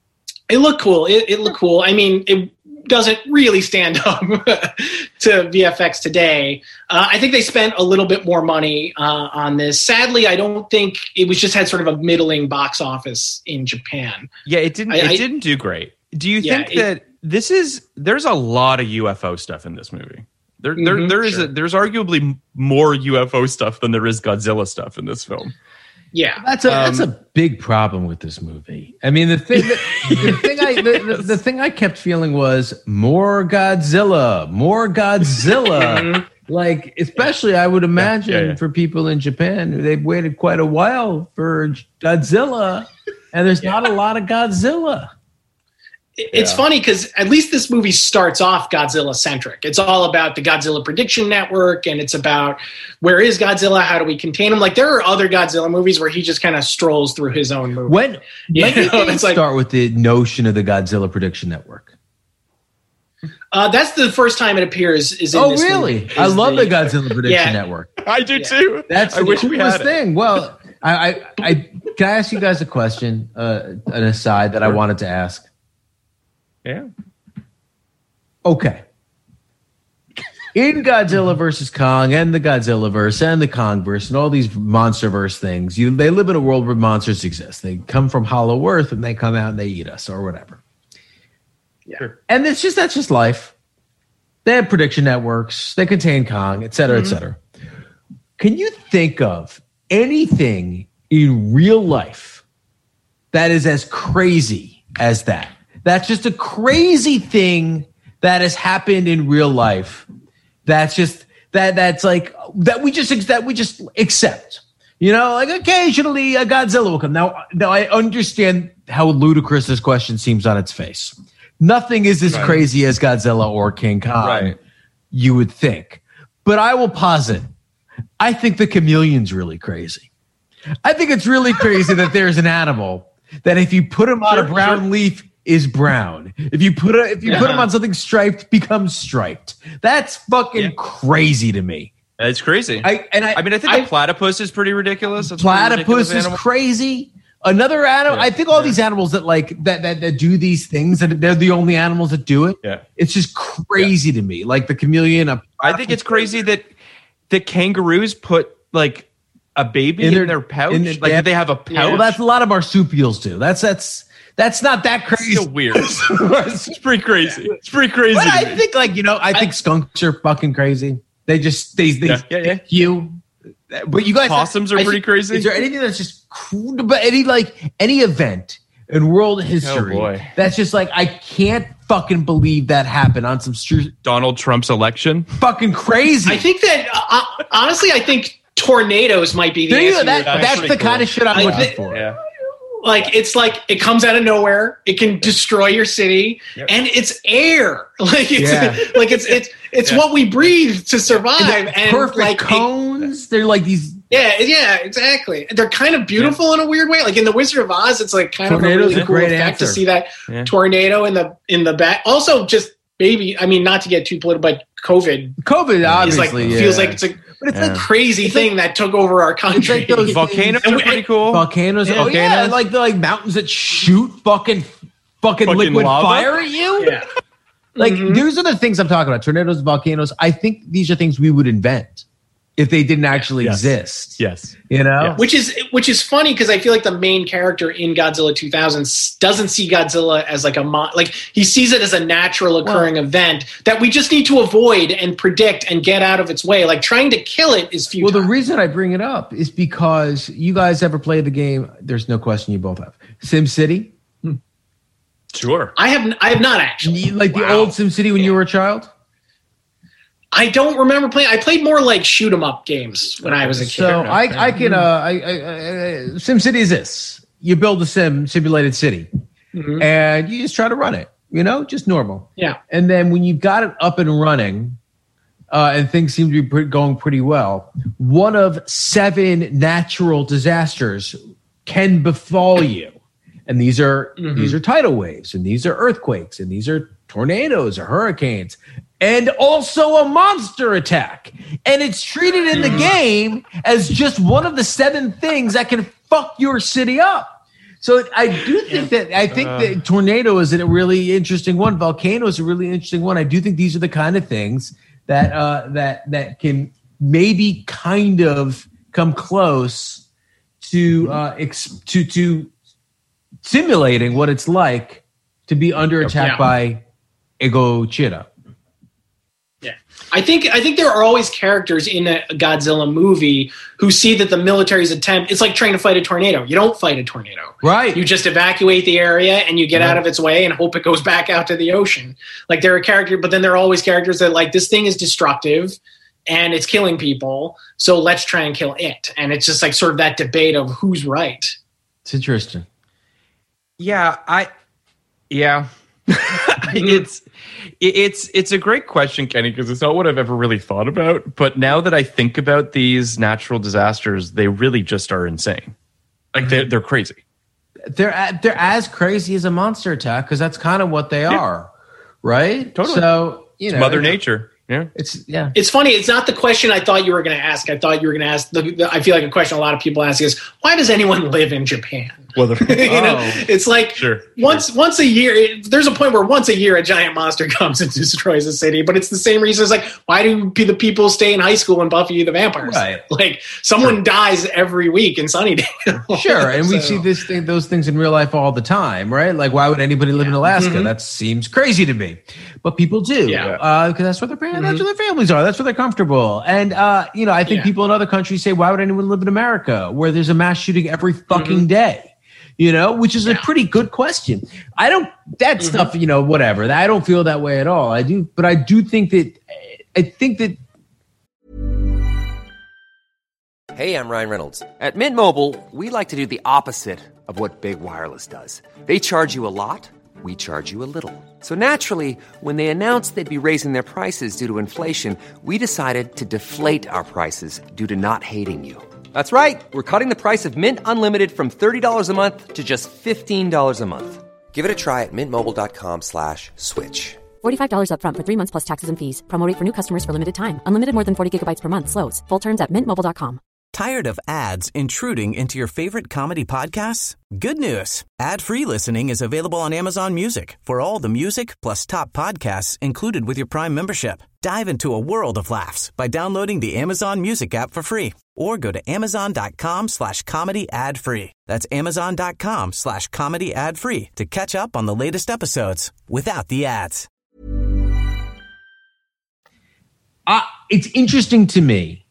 it looked cool. It, it looked cool. I mean, it doesn't really stand up to V F X today. Uh, I think they spent a little bit more money uh, on this. Sadly, I don't think it was just had sort of a middling box office in Japan. Yeah, it didn't. I, it I, didn't do great. Do you yeah, think that it, this is? There's a lot of U F O stuff in this movie. There, mm-hmm, there, there is. Sure. A, there's arguably more U F O stuff than there is Godzilla stuff in this film. Yeah, that's a um, that's a big problem with this movie. I mean, the thing that, the thing I the, the, the thing I kept feeling was more Godzilla, more Godzilla. Like, especially I would imagine yeah, yeah, yeah. for people in Japan, they've waited quite a while for Godzilla, and there's yeah. not a lot of Godzilla. It's yeah. funny because at least this movie starts off Godzilla-centric. It's all about the Godzilla Prediction Network, and it's about where is Godzilla, how do we contain him? Like, there are other Godzilla movies where he just kind of strolls through his own movie. When, you when did they start like, with the notion of the Godzilla Prediction Network? Uh, that's the first time it appears. Is in oh, this really? movie, I love the, the Godzilla Prediction yeah. Network. I do yeah. too. That's I the wish we had coolest thing. Well, I, I, I, can I ask you guys a question, uh, an aside that sure. I wanted to ask? Yeah. Okay. In Godzilla versus Kong and the Godzilla verse and the Kong verse and all these monster verse things, you they live in a world where monsters exist. They come from Hollow Earth and they come out and they eat us or whatever. Yeah. And it's just that's just life. They have prediction networks. They contain Kong, et cetera, mm-hmm. et cetera. Can you think of anything in real life that is as crazy as that? That's just a crazy thing that has happened in real life. That's just that. That's like that. We just that we just accept. You know, like occasionally a Godzilla will come. Now, now I understand how ludicrous this question seems on its face. Nothing is as right. crazy as Godzilla or King Kong. Right. You would think, but I will posit. I think the chameleon's really crazy. I think it's really crazy that there's an animal that if you put him on sure, a brown sure. leaf. Is brown. If you put a, if you yeah. put him on something striped, becomes striped. That's fucking yeah. crazy to me. It's crazy. I and I, I mean, I think I, the platypus is pretty ridiculous. That's platypus is crazy. Another animal. Yeah. I think all yeah. these animals that like that, that that do these things, and they're the only animals that do it. Yeah, it's just crazy yeah. to me. Like the chameleon. A I think it's crazy that the kangaroos put like a baby in their, in their pouch. In their, like they have a pouch. Yeah, well, that's a lot of marsupials do. That's that's. That's not that crazy. It's still weird. It's pretty crazy. It's pretty crazy. But I think, like, you know, I think I, skunks are fucking crazy. They just, they, they yeah, yeah, yeah. you. But you guys, possums are I, pretty crazy. Is there anything that's just cool? But any, like, any event in world history oh boy. that's just like, I can't fucking believe that happened on some street. Donald Trump's election. Fucking crazy. I think that, uh, honestly, I think tornadoes might be the there answer. You, that, that's that's the cool. kind of shit I'm I looking th- for. Yeah. Like, it's like, it comes out of nowhere. It can destroy your city. Yep. And it's air. Like, it's Yeah. like it's it's it's Yeah. what we breathe to survive. And And, perfect like, it- cones. They're like these yeah, yeah, exactly. They're kind of beautiful in a weird way. Like in The Wizard of Oz, it's like kind Tornado's of a really a cool great effect to answer. see that Yeah. tornado in the in the back. Also, just maybe, I mean, not to get too political, but COVID COVID. is Obviously, like yeah. feels like it's a But it's Yeah. like crazy thing that took over our country. like those- Volcanoes And are we- pretty cool. volcanoes. Yeah. Oh yeah, Volcanoes. like the like mountains that shoot fucking fucking, Fucking liquid lava? fire at you. yeah. Like Mhm. these are the things I'm talking about. Tornadoes, volcanoes. I think these are things we would invent if they didn't actually Yes. exist. Yes. You know? Yes. Which is which is funny because I feel like the main character in Godzilla two thousand doesn't see Godzilla as like a mon- like he sees it as a natural occurring event that we just need to avoid and predict and get out of its way. Like trying to kill it is futile. Well, the reason I bring it up is because you guys ever played the game? There's no question you both have. SimCity? Sure. I have I have not actually. Like the Wow. old SimCity when you were a child? I don't remember playing. I played more like shoot 'em up games when I was a kid. So I, I can, uh, I, I, I, SimCity is this. You build a sim, simulated city, Mhm. and you just try to run it, you know, just normal. Yeah. And then when you've got it up and running, uh, and things seem to be pre- going pretty well, one of seven natural disasters can befall you. And these are Mhm. these are tidal waves, and these are earthquakes, and these are tornadoes or hurricanes, and also a monster attack. And it's treated in the game as just one of the seven things that can fuck your city up. So I do think that I think that tornado is a really interesting one. Volcano is a really interesting one. I do think these are the kind of things that uh, that that can maybe kind of come close to uh, ex- to to simulating what it's like to be under attack Yeah. by Ego Chira. Yeah. I think I think there are always characters in a Godzilla movie who see that the military's attempt, it's like trying to fight a tornado. You don't fight a tornado. Right. You just evacuate the area and you get Right. out of its way and hope it goes back out to the ocean. Like there are characters, but then there are always characters that like this thing is destructive and it's killing people, so let's try and kill it. And it's just like sort of that debate of who's right. It's interesting. Yeah, I yeah. it's it's it's a great question, Kenny, because it's not what I've ever really thought about. But now that I think about these natural disasters, they really just are insane. Like they're they're crazy. They're a- they're as crazy as a monster attack because that's kind of what they are, right? Totally. So you know, Mother Nature. Yeah. It's yeah. It's funny. It's not the question I thought you were going to ask. I thought you were going to ask. The, the, I feel like a question a lot of people ask is, why does anyone live in Japan? Well, the, you know, Oh. it's like Sure, once once a year. It, there's a point where once a year a giant monster comes and destroys a city. But it's the same reason. It's like, why do the people stay in high school when Buffy the Vampire Slayer? Right. Like someone dies every week in Sunnydale. Sure, and we So- see this thing, those things in real life all the time, right? Like, why would anybody live in Alaska? Mhm. That seems crazy to me, but people do, Yeah. because that's where their parents, that's where their families are, that's where they're comfortable. And uh, you know, I think Yeah. people in other countries say, why would anyone live in America, where there's a mass shooting every fucking day? You know, which is a pretty good question. I don't that stuff, you know, whatever. I don't feel that way at all. I do, but I do think that I think that. Hey, I'm Ryan Reynolds. At Mint Mobile, we like to do the opposite of what Big Wireless does. They charge you a lot, we charge you a little. So naturally, when they announced they'd be raising their prices due to inflation, we decided to deflate our prices due to not hating you. That's right. We're cutting the price of Mint Unlimited from thirty dollars a month to just fifteen dollars a month. Give it a try at mintmobile.com slash switch. forty-five dollars upfront for three months plus taxes and fees. Promo rate for new customers for limited time. Unlimited more than forty gigabytes per month slows. Full terms at mint mobile dot com. Tired of ads intruding into your favorite comedy podcasts? Good news. Ad-free listening is available on Amazon Music for all the music plus top podcasts included with your Prime membership. Dive into a world of laughs by downloading the Amazon Music app for free or go to amazon.com slash comedy ad free. That's amazon.com slash comedy ad free to catch up on the latest episodes without the ads. Uh, it's interesting to me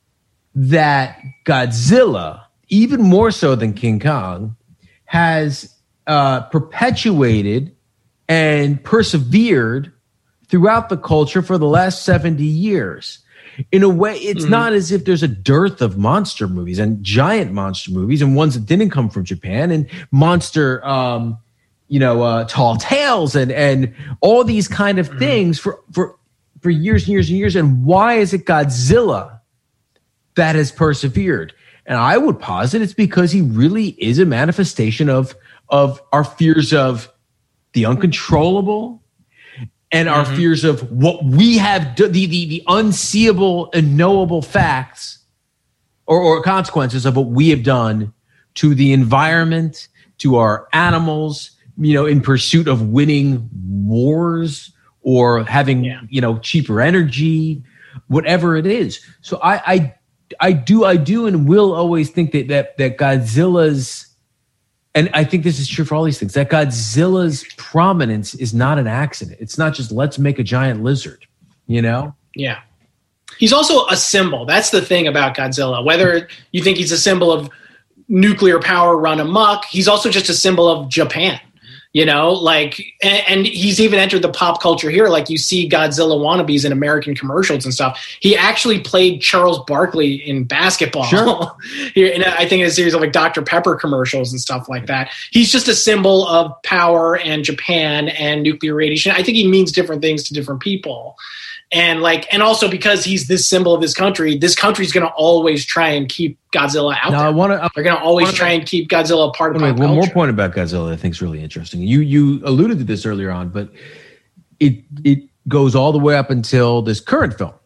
that Godzilla, even more so than King Kong, has uh, perpetuated and persevered throughout the culture for the last seventy years. In a way, it's mm-hmm. not as if there's a dearth of monster movies and giant monster movies and ones that didn't come from Japan and monster, um, you know, uh, tall tales and and all these kind of mm-hmm. things for, for, for years and years and years. And why is it Godzilla that has persevered? And I would posit it's because he really is a manifestation of, of our fears of the uncontrollable and our mm-hmm. fears of what we have, do, the, the, the unseeable and knowable facts or, or consequences of what we have done to the environment, to our animals, you know, in pursuit of winning wars or having, yeah. you know, cheaper energy, whatever it is. So I, I, I do, I do, and will always think that that that Godzilla's, and I think this is true for all these things, that Godzilla's prominence is not an accident. It's not just let's make a giant lizard, you know? Yeah. He's also a symbol. That's the thing about Godzilla. Whether you think he's a symbol of nuclear power run amok, he's also just a symbol of Japan. You know, like, and, and he's even entered the pop culture here. Like, you see Godzilla wannabes in American commercials and stuff. He actually played Charles Barkley in basketball. Sure. Here, and I think in a series of like Doctor Pepper commercials and stuff like that. He's just a symbol of power and Japan and nuclear radiation. I think he means different things to different people. And like, and also because he's this symbol of this country, this country's going to always try and keep Godzilla out now, there. I wanna, They're going to always try and keep Godzilla a part of pop One culture. more point about Godzilla I think is really interesting. You you alluded to this earlier on, but it it goes all the way up until this current film.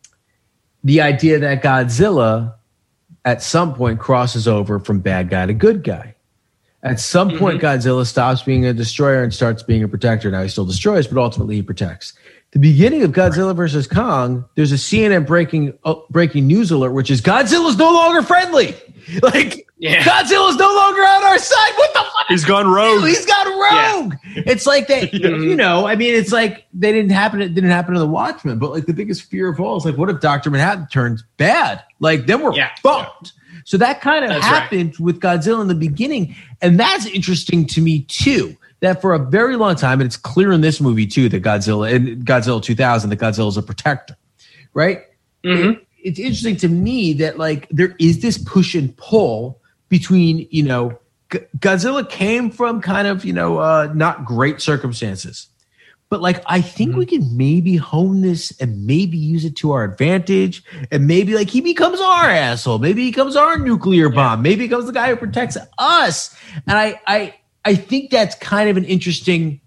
The idea that Godzilla at some point crosses over from bad guy to good guy. At some mm-hmm. point, Godzilla stops being a destroyer and starts being a protector. Now he still destroys, but ultimately he protects. The beginning of Godzilla versus Kong, there's a C N N breaking uh, breaking news alert, which is Godzilla's no longer friendly. Like, yeah. Godzilla's no longer on our side. What the fuck? He's gone rogue. He's gone rogue. Yeah. It's like that, you know, I mean, it's like they didn't happen. It didn't happen to the Watchmen, but like the biggest fear of all is like, what if Doctor Manhattan turns bad? Like, then we're yeah. bumped. Yeah. So that kind of happened right. with Godzilla in the beginning. And that's interesting to me, too. That for a very long time, and it's clear in this movie too, that Godzilla and Godzilla two thousand, that Godzilla is a protector, right? Mm-hmm. It, it's interesting to me that like there is this push and pull between, you know, G- Godzilla came from kind of, you know, uh, not great circumstances, but like I think mm-hmm. we can maybe hone this and maybe use it to our advantage, and maybe like he becomes our asshole, maybe he becomes our nuclear bomb, yeah. maybe he becomes the guy who protects us, and I, I. I think that's kind of an interesting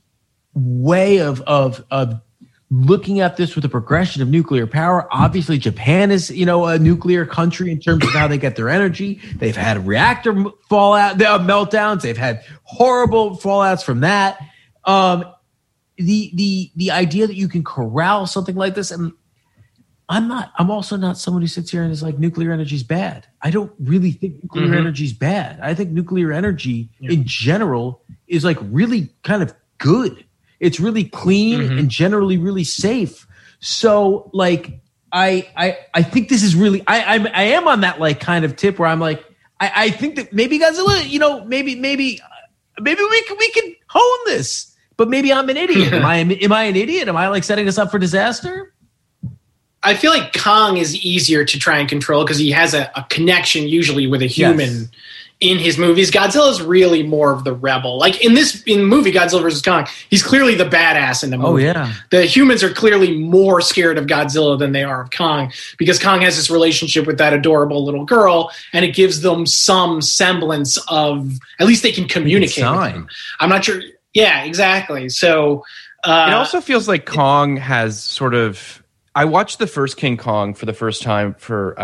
way of, of of looking at this with the progression of nuclear power. Obviously, Japan is, you know, a nuclear country in terms of how they get their energy. They've had reactor fallout, uh, meltdowns. They've had horrible fallouts from that. Um, the the the idea that you can corral something like this, and I'm not. I'm also not someone who sits here and is like nuclear energy is bad. I don't really think nuclear mm-hmm. energy is bad. I think nuclear energy yeah. in general is like really kind of good. It's really clean mm-hmm. and generally really safe. So like I I I think this is really I I'm, I am on that like kind of tip where I'm like I, I think that maybe Godzilla, you know, maybe maybe maybe we can we can hone this. But maybe I'm an idiot. Am I am I an idiot? Am I like setting us up for disaster? I feel like Kong is easier to try and control because he has a, a connection usually with a human yes. in his movies. Godzilla's really more of the rebel. Like in this in the movie Godzilla versus Kong, he's clearly the badass in the movie. Oh, yeah. The humans are clearly more scared of Godzilla than they are of Kong because Kong has this relationship with that adorable little girl, and it gives them some semblance of at least they can communicate with him. I'm not sure. Yeah, exactly. So uh, it also feels like Kong has sort of. I watched the first King Kong for the first time for um,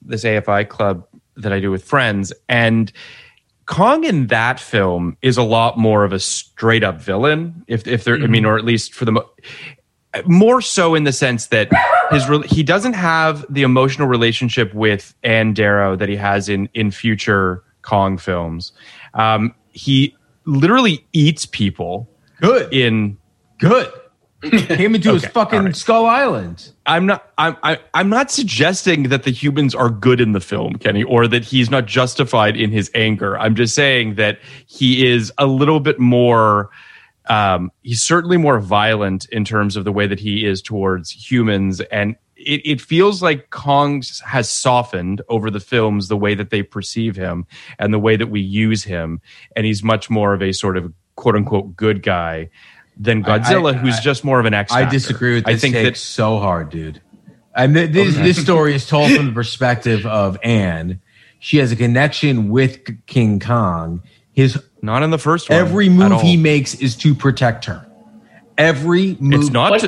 this A F I club that I do with friends, and Kong in that film is a lot more of a straight up villain. If if there, mm-hmm. I mean, or at least for the mo- more so in the sense that his re- he doesn't have the emotional relationship with Ann Darrow that he has in in future Kong films. Um, he literally eats people. Good in good. Came into okay, his fucking right. Skull Island. I'm not. I'm. I, I'm not suggesting that the humans are good in the film, Kenny, or that he's not justified in his anger. I'm just saying that he is a little bit more. Um, he's certainly more violent in terms of the way that he is towards humans, and it, it feels like Kong has softened over the films, the way that they perceive him and the way that we use him, and he's much more of a sort of quote unquote good guy than Godzilla, I, I, who's just more of an X factor. I disagree with this I think take that, so hard, dude. And th- this, okay. this story is told from the perspective of Anne. She has a connection with King Kong. His not in the first one. Every move he makes is to protect her. Every move. It's not.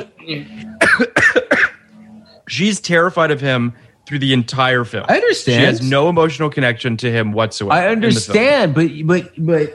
To, she's terrified of him through the entire film. I understand. She has no emotional connection to him whatsoever. I understand, but but but.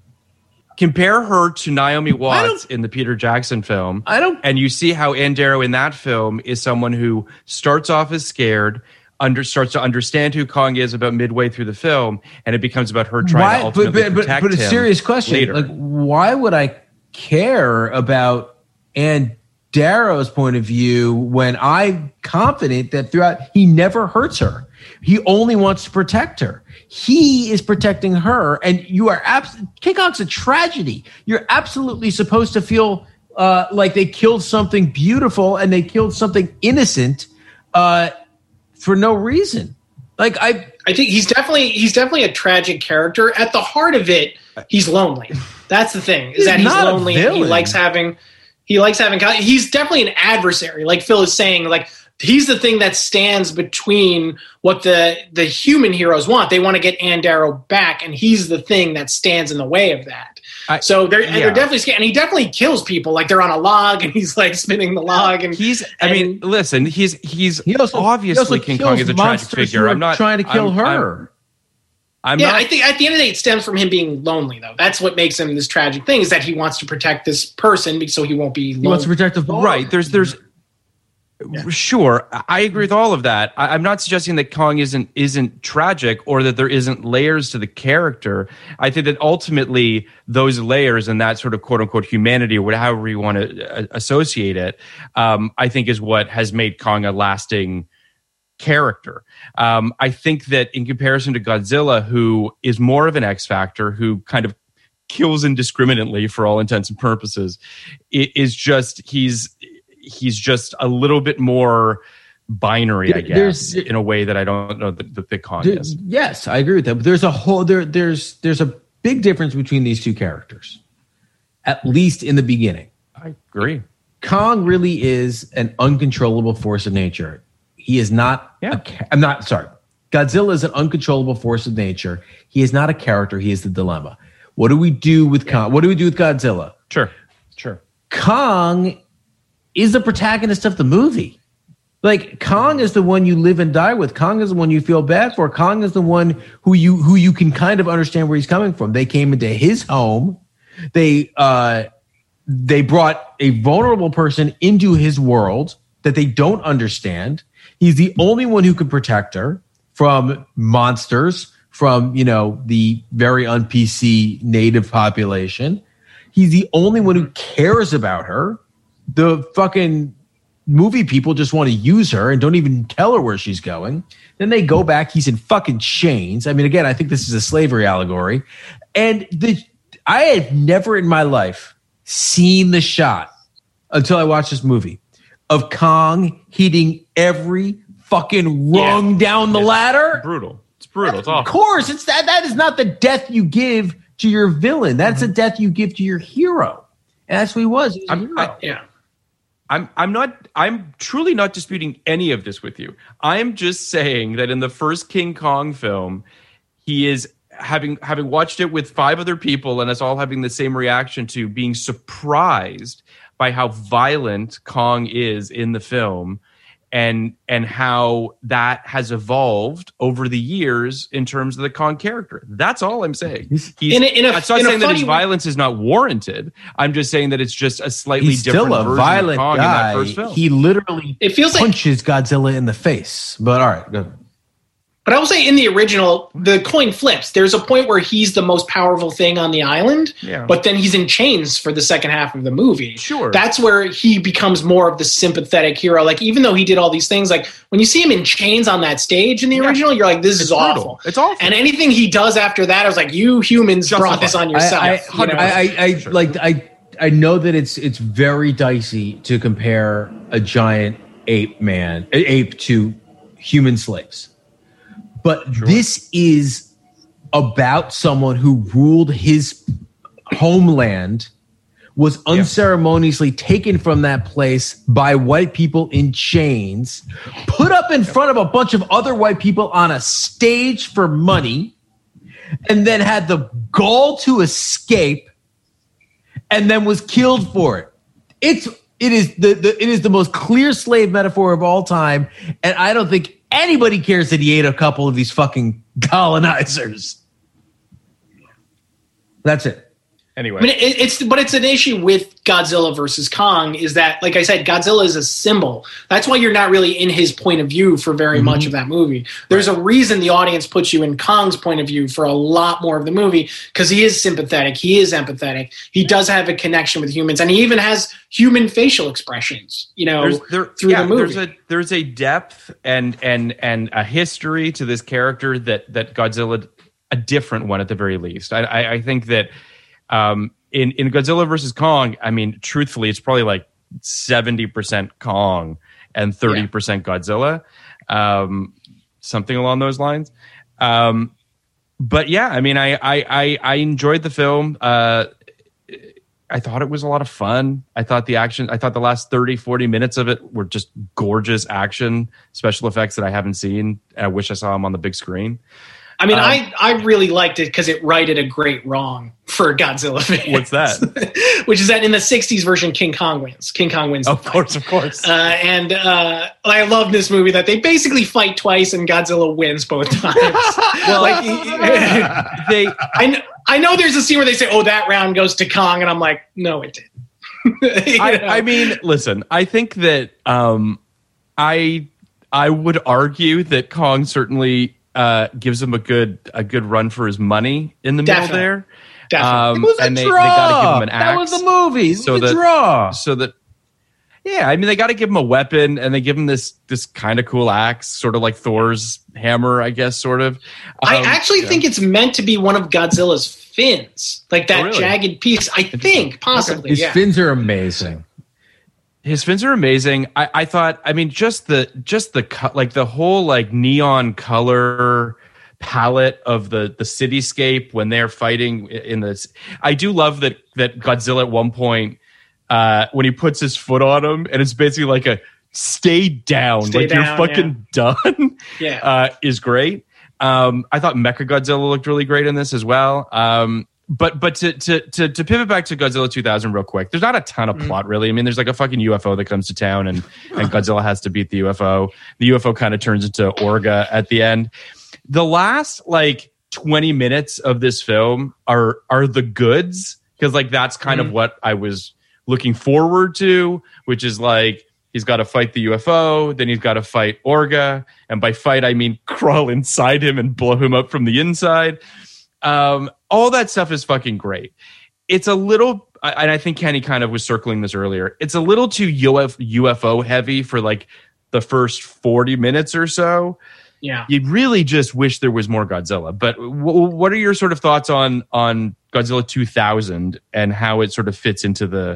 Compare her to Naomi Watts in the Peter Jackson film. I don't, and you see how Ann Darrow in that film is someone who starts off as scared, under starts to understand who Kong is about midway through the film, and it becomes about her trying why, to ultimately but, but, protect but, but him. a serious question: later. like, why would I care about Ann Darrow's point of view when I'm confident that throughout he never hurts her? He only wants to protect her. He is protecting her, and you are abs- King Kong's a tragedy. You're absolutely supposed to feel uh, like they killed something beautiful and they killed something innocent uh, for no reason. Like I, I think he's definitely he's definitely a tragic character. At the heart of it, he's lonely. That's the thing. Is he's that he's not lonely a and he villain. likes having he likes having. He's definitely an adversary. Like Phil is saying, like. He's the thing that stands between what the the human heroes want. They want to get Ann Darrow back, and he's the thing that stands in the way of that. I, so they're, yeah. they're definitely scared, and he definitely kills people. Like they're on a log, and he's like spinning the log. And he's. I and, mean, listen, he's he's he also, obviously he also King Kong is a tragic figure. I'm not trying to kill I'm, her. I'm, I'm yeah, not, I think at the end of the day, it stems from him being lonely. Though that's what makes him this tragic thing is that he wants to protect this person, so he won't be lonely. He wants to protect the ball. Right. There's there's. Yeah. Sure, I agree with all of that. I, I'm not suggesting that Kong isn't isn't tragic or that there isn't layers to the character. I think that ultimately those layers and that sort of quote unquote humanity, or however you want to uh, associate it, um, I think is what has made Kong a lasting character. Um, I think that in comparison to Godzilla, who is more of an X factor, who kind of kills indiscriminately for all intents and purposes, it is just he's. He's just a little bit more binary, I guess, there's, in a way that I don't know that, that the Kong is. Yes, I agree with that. But there's a whole there. There's there's a big difference between these two characters, at least in the beginning. I agree. Kong really is an uncontrollable force of nature. He is not. Yeah. A, I'm not sorry. Godzilla is an uncontrollable force of nature. He is not a character. He is the dilemma. What do we do with Kong? What do we do with Godzilla? Sure, sure. Kong is the protagonist of the movie. Like Kong is the one you live and die with. Kong is the one you feel bad for. Kong is the one who you who you can kind of understand where he's coming from. They came into his home. They uh, they brought a vulnerable person into his world that they don't understand. He's the only one who can protect her from monsters, from you know the very un-P C native population. He's the only one who cares about her. The fucking movie people just want to use her and don't even tell her where she's going. Then they go back. He's in fucking chains. I mean, again, I think this is a slavery allegory. And the I had never in my life seen the shot until I watched this movie of Kong hitting every fucking rung yeah. down the it's ladder. Brutal. It's brutal. It's awful. Of course, it's that. That is not the death you give to your villain. That's mm-hmm. a death you give to your hero. And that's what he was. He was a hero. I, yeah. I'm I'm not I'm truly not disputing any of this with you. I'm just saying that in the first King Kong film, he is having having watched it with five other people and us all having the same reaction to being surprised by how violent Kong is in the film. and and how that has evolved over the years in terms of the Kong character. That's all I'm saying. He's, in a, in a, I'm not in saying a that his funny violence is not warranted. I'm just saying that it's just a slightly He's different still a version violent of Kong guy. in that first film. He literally It feels like- punches Godzilla in the face. But all right, go. But I will say in the original, the coin flips. There's a point where he's the most powerful thing on the island, Yeah. but then he's in chains for the second half of the movie. Sure. That's where he becomes more of the sympathetic hero. Like, even though he did all these things, like, when you see him in chains on that stage in the Yeah. original, you're like, this is brutal. awful. It's awful. And anything he does after that, I was like, you humans Justified. brought this on yourself. I, you know? I, I, I, I like I I know that it's it's very dicey to compare a giant ape man ape to human slaves. But this is about someone who ruled his homeland, was unceremoniously taken from that place by white people in chains, put up in front of a bunch of other white people on a stage for money, and then had the gall to escape, and then was killed for it. It's it is the, the it is the most clear slave metaphor of all time, and I don't think anybody cares that he ate a couple of these fucking colonizers. That's it. Anyway, I mean, it, it's but it's an issue with Godzilla versus Kong is that, like I said, Godzilla is a symbol. That's why you're not really in his point of view for very Mm-hmm. much of that movie. There's a reason the audience puts you in Kong's point of view for a lot more of the movie, because he is sympathetic, he is empathetic, he does have a connection with humans, and he even has human facial expressions. You know, there's, there, through yeah, the movie. there's a there's a depth and and and a history to this character that that Godzilla, a different one at the very least. I I, I think that. Um, In in Godzilla versus Kong, I mean, truthfully, it's probably like seventy percent Kong and thirty percent Godzilla, um, something along those lines. Um, but yeah, I mean, I I I, I enjoyed the film. Uh, I thought it was a lot of fun. I thought the action, I thought the last thirty, forty minutes of it were just gorgeous action, special effects that I haven't seen. I wish I saw them on the big screen. I mean, Um, I, I really liked it because it righted a great wrong for Godzilla fans. What's that? Which is that in the sixties version, King Kong wins. King Kong wins. Of course, of course. Uh, and uh, I love this movie that they basically fight twice and Godzilla wins both times. Well, like, they, I, know, I know there's a scene where they say, oh, that round goes to Kong. And I'm like, no, it didn't. You I, know? I mean, listen, I think that um, I I would argue that Kong certainly uh, gives him a good a good run for his money in the Definitely. middle there. Definitely. Um, It was a and they, draw. they got to give him an axe. That was the movie. It was So a that- draw. So that, yeah, I mean, they got to give him a weapon, and they give him this this kind of cool axe, sort of like Thor's hammer, I guess, sort of. I Um, actually yeah. think it's meant to be one of Godzilla's fins, like that Oh, really? jagged piece. I think, possibly, His yeah. fins are amazing. His fins are amazing. I, I thought, I mean, just the just the co- like the whole like neon color palette of the the cityscape when they're fighting in this. I do love that that Godzilla at one point uh, when he puts his foot on him, and it's basically like a stay down, Stay like down, you're fucking done. Yeah. uh, is great. Um, I thought Mechagodzilla looked really great in this as well. Um, But but to, to to to pivot back to Godzilla two thousand real quick, there's not a ton of plot really. I mean, there's like a fucking U F O that comes to town, and and Godzilla has to beat the U F O. The U F O kind of turns into Orga at the end. The last like twenty minutes of this film are are the goods, because like that's kind of what I was looking forward to, which is like he's got to fight the U F O, then he's got to fight Orga, and by fight I mean crawl inside him and blow him up from the inside. Um, all that stuff is fucking great. It's a little, and I think Kenny kind of was circling this earlier. It's a little too U F O heavy for like the first forty minutes or so. Yeah. You really just wish there was more Godzilla. But w- what are your sort of thoughts on on Godzilla two thousand and how it sort of fits into the,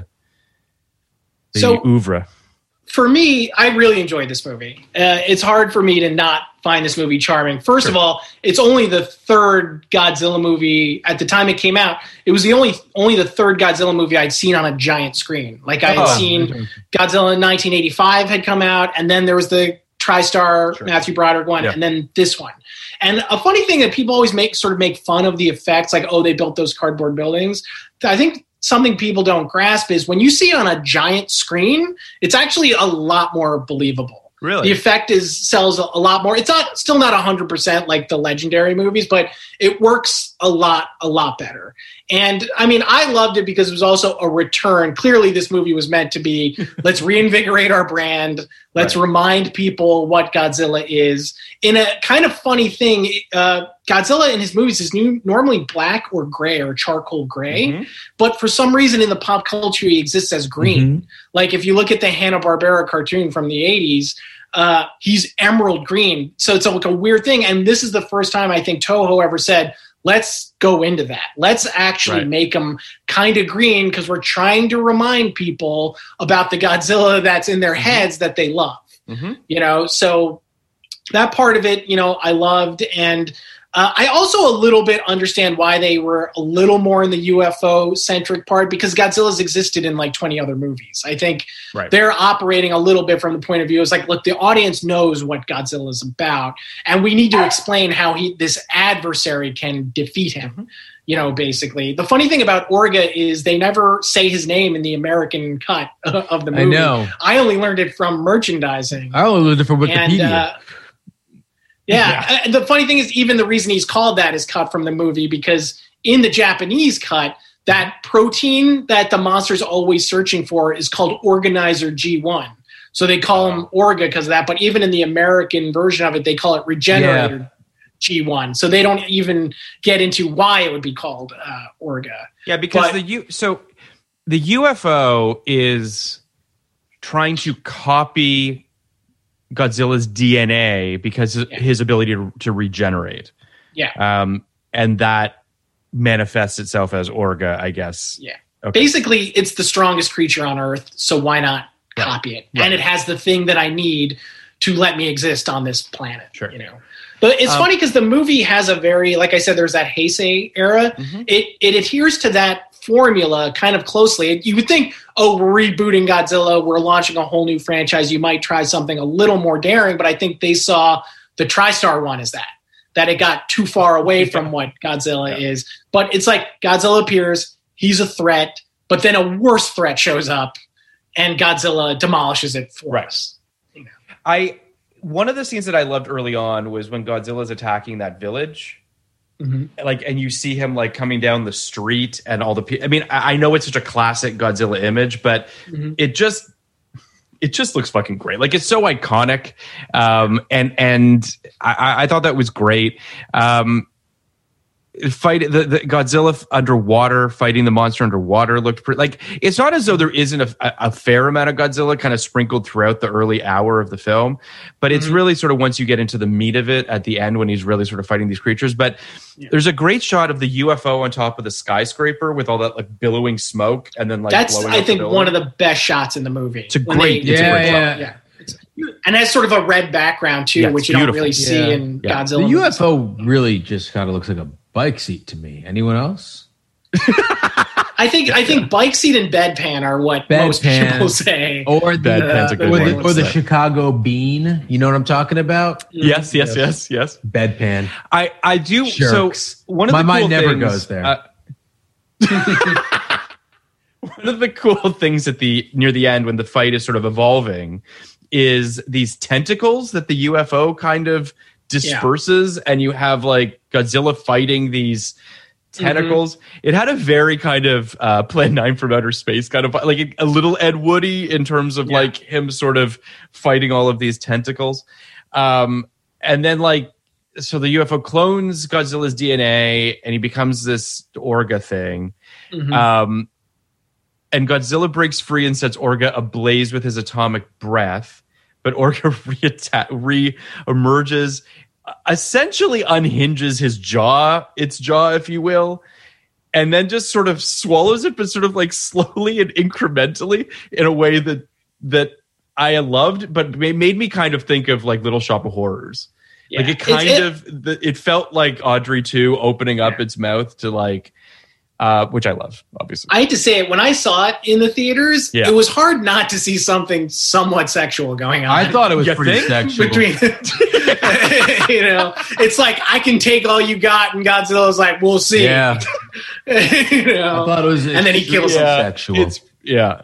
the So- oeuvre? For me, I really enjoyed this movie. Uh, it's hard for me to not find this movie charming. First of all, it's only the third Godzilla movie at the time it came out. It was the only only the third Godzilla movie I'd seen on a giant screen. Like I had Oh. seen Godzilla in nineteen eighty-five had come out, and then there was the TriStar Matthew Broderick one, Yeah. and then this one. And a funny thing that people always make sort of make fun of the effects, like, oh, they built those cardboard buildings. I think something people don't grasp is when you see it on a giant screen, it's actually a lot more believable. Really? The effect is sells a, a lot more. It's not still not one hundred percent like the legendary movies, but it works a lot, a lot better. And I mean, I loved it because it was also a return. Clearly, this movie was meant to be, let's reinvigorate our brand. Let's right. remind people what Godzilla is. In a kind of funny thing, uh, Godzilla in his movies is new, normally black or gray or charcoal gray. Mm-hmm. But for some reason in the pop culture, he exists as green. Mm-hmm. Like if you look at the Hanna-Barbera cartoon from the eighties, uh, he's emerald green. So it's like a weird thing. And this is the first time I think Toho ever said, let's go into that. Let's actually right. make them kind of green because we're trying to remind people about the Godzilla that's in their mm-hmm. heads that they love. Mm-hmm. You know, so that part of it, you know, I loved. And uh, I also a little bit understand why they were a little more in the U F O-centric part because Godzilla's existed in like twenty other movies. I think right. they're operating a little bit from the point of view. It's like, look, the audience knows what Godzilla is about, and we need to explain how he this adversary can defeat him, you know, basically. The funny thing about Orga is they never say his name in the American cut of the movie. I know. I only learned it from merchandising. I only learned it from Wikipedia. And, uh, Yeah. yeah. The funny thing is even the reason he's called that is cut from the movie because in the Japanese cut, that protein that the monster's always searching for is called Organizer G one. So they call him Orga because of that. But even in the American version of it, they call it Regenerator yeah. G one. So they don't even get into why it would be called uh, Orga. Yeah, because but, the U so the U F O is trying to copy Godzilla's D N A because of yeah. his ability to, to regenerate. Yeah. Um, and that manifests itself as Orga, I guess. Yeah. Okay. Basically, it's the strongest creature on Earth, so why not right. copy it? Right. And it has the thing that I need to let me exist on this planet. Sure. You know. But it's um, funny because the movie has a very, like I said, there's that Heisei era. Mm-hmm. It it adheres to that formula kind of closely. You would think, oh, we're rebooting Godzilla, we're launching a whole new franchise, you might try something a little more daring, but I think they saw the TriStar one as that, that it got too far away from what Godzilla yeah. is. But it's like Godzilla appears, he's a threat, but then a worse threat shows up and Godzilla demolishes it for right. us. You know. I one of the scenes that I loved early on was when Godzilla's attacking that village. Mm-hmm. Like, and you see him like coming down the street and all the people. I mean, I, I know it's such a classic Godzilla image, but mm-hmm. it just, it just looks fucking great. Like it's so iconic. Um, and, and I, I thought that was great. Um, fight the, the Godzilla underwater fighting the monster underwater looked pretty, like it's not as though there isn't a, a fair amount of Godzilla kind of sprinkled throughout the early hour of the film, but it's mm-hmm. really sort of once you get into the meat of it at the end when he's really sort of fighting these creatures. But yeah. there's a great shot of the U F O on top of the skyscraper with all that like billowing smoke and then like that's blowing I up think the one of the best shots in the movie. It's a great, they, it's yeah, a great yeah, yeah. And has sort of a red background too, yeah, which you beautiful. don't really see yeah. in yeah. Godzilla. The U F O really just kind of looks like a bike seat to me. Anyone else? I think I think bike seat and bedpan are what Bed most pan. people say. Or the, Bedpan's a good or one. the, or the Chicago bean. You know what I'm talking about? Yes, yes, yes, yes. Bedpan. I, I do. Jerks. So one of My the mind cool never things, goes there. Uh, one of the cool things at the near the end when the fight is sort of evolving is these tentacles that the U F O kind of disperses, yeah. and you have like Godzilla fighting these tentacles. Mm-hmm. It had a very kind of uh, Plan nine from Outer Space kind of like a, a little Ed Woody in terms of yeah. like him sort of fighting all of these tentacles. Um, and then like, so the U F O clones Godzilla's D N A and he becomes this Orga thing. Mm-hmm. Um, and Godzilla breaks free and sets Orga ablaze with his atomic breath. But Orga re-atta- re-emerges, essentially unhinges his jaw, its jaw, if you will, and then just sort of swallows it, but sort of like slowly and incrementally in a way that that I loved, but made me kind of think of like Little Shop of Horrors. Yeah. Like it kind it, of, the, it felt like Audrey two opening up yeah. its mouth to like, Uh, which I love, obviously. I hate to say it, when I saw it in the theaters, yeah. it was hard not to see something somewhat sexual going on. I thought it was you pretty think? sexual. Between, you know, it's like, I can take all you got, and Godzilla's like, we'll see. Yeah. you know? I thought it was and then he kills yeah, him. Sexual. It's, yeah.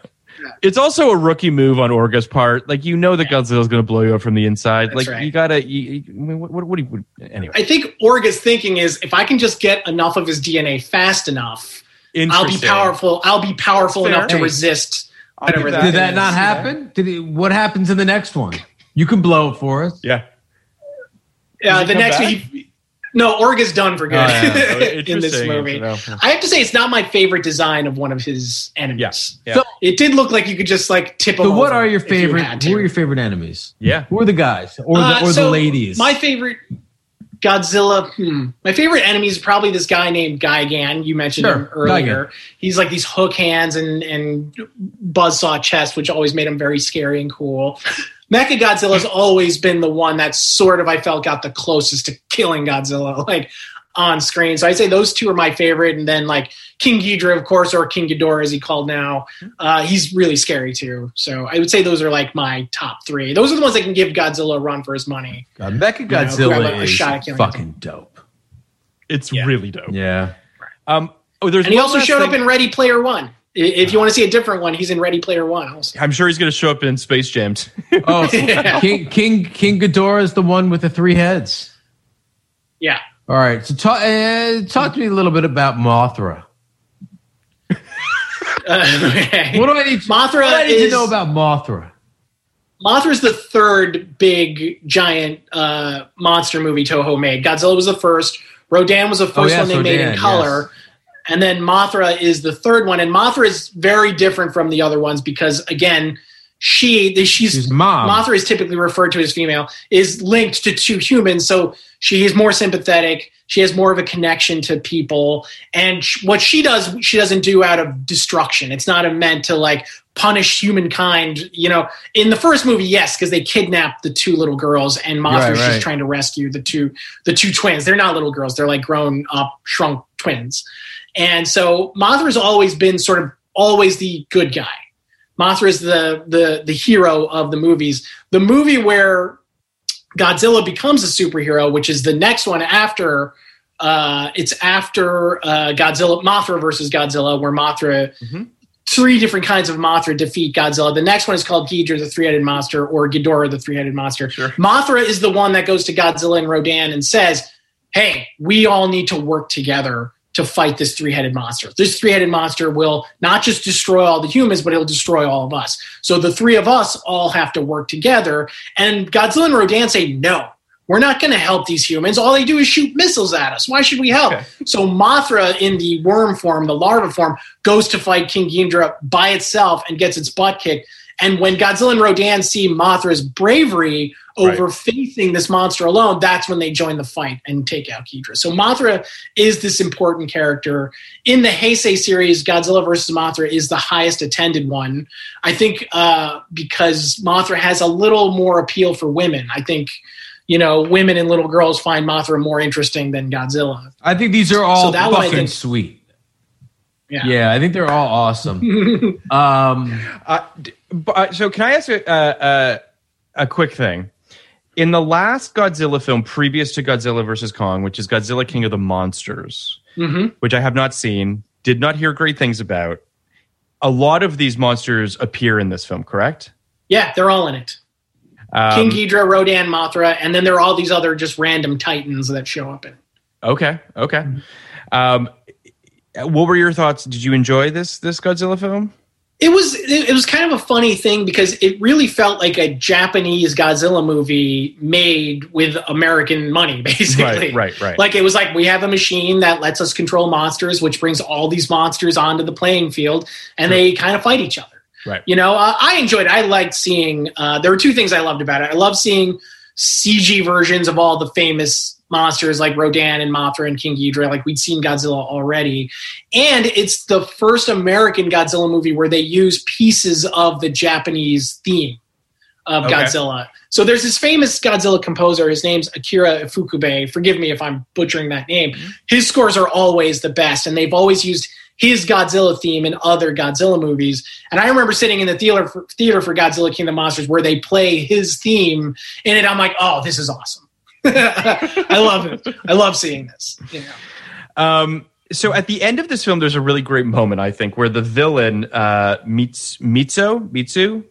it's also a rookie move on Orga's part. Like, you know that yeah. Godzilla's going to blow you up from the inside. That's like, right. you gotta. You, you, I mean, what, what, what do you? Anyway, I think Orga's thinking is, if I can just get enough of his D N A fast enough, I'll be powerful. I'll be powerful enough to resist whatever that Did that is. not happen? Did it, what happens in the next one? You can blow it for us. Yeah. Yeah. The next one. No, Orga's done for good oh, yeah. in this movie. I have to say, it's not my favorite design of one of his enemies. Yes. Yeah. So it did look like you could just like tip him. So, what over are your favorite? You who are your favorite enemies? Yeah. Who are the guys or the uh, or so the ladies? My favorite Godzilla. Hmm, my favorite enemy is probably this guy named Gigan. You mentioned sure. him earlier. Gigan. He's like these hook hands and and buzzsaw chest, which always made him very scary and cool. Mechagodzilla's always been the one that sort of I felt got the closest to killing Godzilla, like on screen. So I'd say those two are my favorite, and then like King Ghidorah, of course, or King Ghidorah as he called now. Uh, he's really scary too. So I would say those are like my top three. Those are the ones that can give Godzilla a run for his money. God, Mechagodzilla you know, is fucking him. dope. It's yeah. really dope. Yeah. Um. Oh, there's. And he one also last showed thing. up in Ready Player One. If you want to see a different one, he's in Ready Player One also. I'm sure he's going to show up in Space Jam. Oh, Yeah. King King King Ghidorah is the one with the three heads. Yeah. All right. So talk uh, talk to me a little bit about Mothra. Uh, okay. What do I need? To, Mothra what do I need is, to know about Mothra? Mothra's the third big giant uh, monster movie Toho made. Godzilla was the first. Rodan was the first oh, yes, one they Rodan, made in color. Yes. And then Mothra is the third one. And Mothra is very different from the other ones because, again, she, she's, she's mom. Mothra is typically referred to as female, is linked to two humans. So she is more sympathetic. She has more of a connection to people. And sh- what she does, she doesn't do out of destruction. It's not meant to like punish humankind. You know, in the first movie, yes, because they kidnapped the two little girls and Mothra's right, right. just trying to rescue the two, the two twins. They're not little girls. They're like grown up, shrunk twins. And so Mothra's always been sort of always the good guy. Mothra is the, the, the hero of the movies. The movie where Godzilla becomes a superhero, which is the next one after uh, it's after uh, Godzilla, Mothra versus Godzilla, where Mothra, mm-hmm. three different kinds of Mothra defeat Godzilla. The next one is called Ghidorah, the three-headed monster, or Ghidorah, the three-headed monster. Sure. Mothra is the one that goes to Godzilla and Rodan and says, hey, we all need to work together to fight this three-headed monster. This three-headed monster will not just destroy all the humans, but it'll destroy all of us. So the three of us all have to work together. And Godzilla and Rodan say, no, we're not going to help these humans. All they do is shoot missiles at us. Why should we help? Okay. So Mothra, in the worm form, the larva form, goes to fight King Ghidorah by itself and gets its butt kicked. And when Godzilla and Rodan see Mothra's bravery over right. facing this monster alone, that's when they join the fight and take out Ghidorah. So Mothra is this important character. In the Heisei series, Godzilla versus Mothra is the highest attended one. I think uh, because Mothra has a little more appeal for women. I think, you know, women and little girls find Mothra more interesting than Godzilla. I think these are all so that fucking think, sweet. Yeah. yeah, I think they're all awesome. um, uh, so can I ask a, uh, a quick thing? In the last Godzilla film, previous to Godzilla versus Kong, which is Godzilla King of the Monsters, mm-hmm. which I have not seen, did not hear great things about, a lot of these monsters appear in this film, correct? Yeah, they're all in it. Um, King Ghidorah, Rodan, Mothra, and then there are all these other just random titans that show up in. Okay, okay. Um, what were your thoughts? Did you enjoy this this Godzilla film? It was it was kind of a funny thing because it really felt like a Japanese Godzilla movie made with American money, basically. Right, right, right. Like it was like, we have a machine that lets us control monsters, which brings all these monsters onto the playing field, and sure. they kind of fight each other. Right. You know, uh, I enjoyed it. I liked seeing, uh, there were two things I loved about it. I love seeing C G versions of all the famous monsters like Rodan and Mothra and King Ghidorah. Like we'd seen Godzilla already. And it's the first American Godzilla movie where they use pieces of the Japanese theme of okay. Godzilla. So there's this famous Godzilla composer. His name's Akira Ifukube. Forgive me if I'm butchering that name. Mm-hmm. His scores are always the best, and they've always used his Godzilla theme in other Godzilla movies. And I remember sitting in the theater for, theater for Godzilla King of the Monsters where they play his theme in it. I'm like, oh, this is awesome. I love it. I love seeing this. You know? Um, so at the end of this film, there's a really great moment, I think, where the villain, uh, Mits, Mitsu, Mitsu,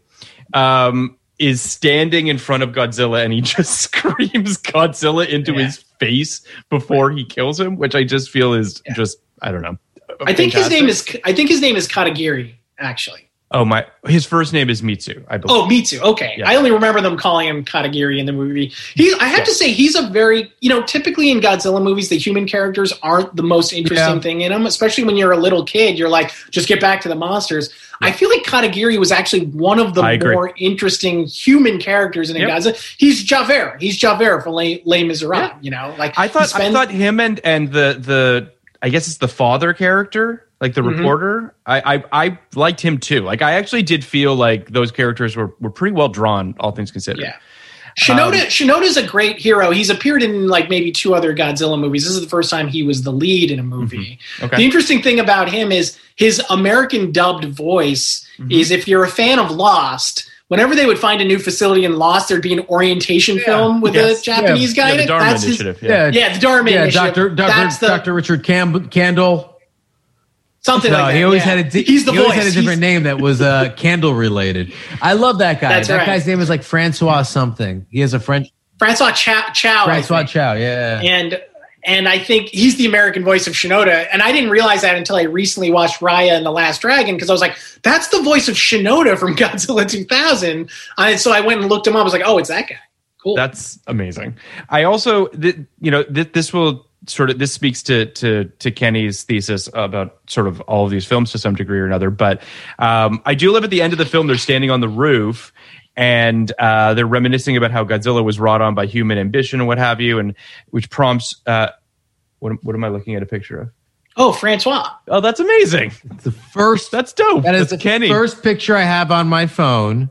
um, is standing in front of Godzilla and he just screams Godzilla into yeah. his face before he kills him, which I just feel is yeah. just, I don't know. I think fantastic. his name is, I think his name is Katagiri, actually. Oh, my, his first name is Mitsu, I believe. Oh, Mitsu. Okay. Yeah. I only remember them calling him Katagiri in the movie. He, I have yeah. to say, he's a very, you know, typically in Godzilla movies, the human characters aren't the most interesting yeah. thing in them, especially when you're a little kid. You're like, just get back to the monsters. Yeah. I feel like Katagiri was actually one of the more interesting human characters in yep. Godzilla. He's Javert. He's Javert for Les, Les Miserables, yeah. you know? Like I thought, spends- I thought him and, and the, the, I guess it's the father character, like the mm-hmm. reporter. I, I I liked him too. Like I actually did feel like those characters were, were pretty well drawn, all things considered. Yeah. Shinoda um, Shinoda's a great hero. He's appeared in like maybe two other Godzilla movies. This is the first time he was the lead in a movie. Mm-hmm. Okay. The interesting thing about him is his American dubbed voice mm-hmm. is, if you're a fan of Lost, whenever they would find a new facility in Lost, there'd be an orientation yeah. film with yes. a Japanese yeah. guy yeah, in the it. Dharma That's Initiative. His, yeah. yeah, the Dharma yeah, Initiative. Doctor Doctor the, Doctor Richard Cam- Candle. Something no, like that. he always yeah. had a di- He's the he voice. always had a different He's, name that was uh, candle related. I love that guy. That's that right. guy's name is like Francois something. He has a French Francois Chow. Chow Francois Chow, yeah. And and I think he's the American voice of Shinoda. And I didn't realize that until I recently watched Raya and the Last Dragon, because I was like, that's the voice of Shinoda from Godzilla two thousand. And so I went and looked him up. I was like, oh, it's that guy. Cool. That's amazing. I also, th- you know, th- this will sort of, this speaks to, to, to Kenny's thesis about sort of all of these films to some degree or another. But um, I do love at the end of the film, they're standing on the roof and uh, they're reminiscing about how Godzilla was wrought on by human ambition and what have you. And which prompts, uh, what, what am I looking at a picture of? Oh, Francois. Oh, that's amazing. It's the first. That's dope. That is that's the Kenny. first picture I have on my phone.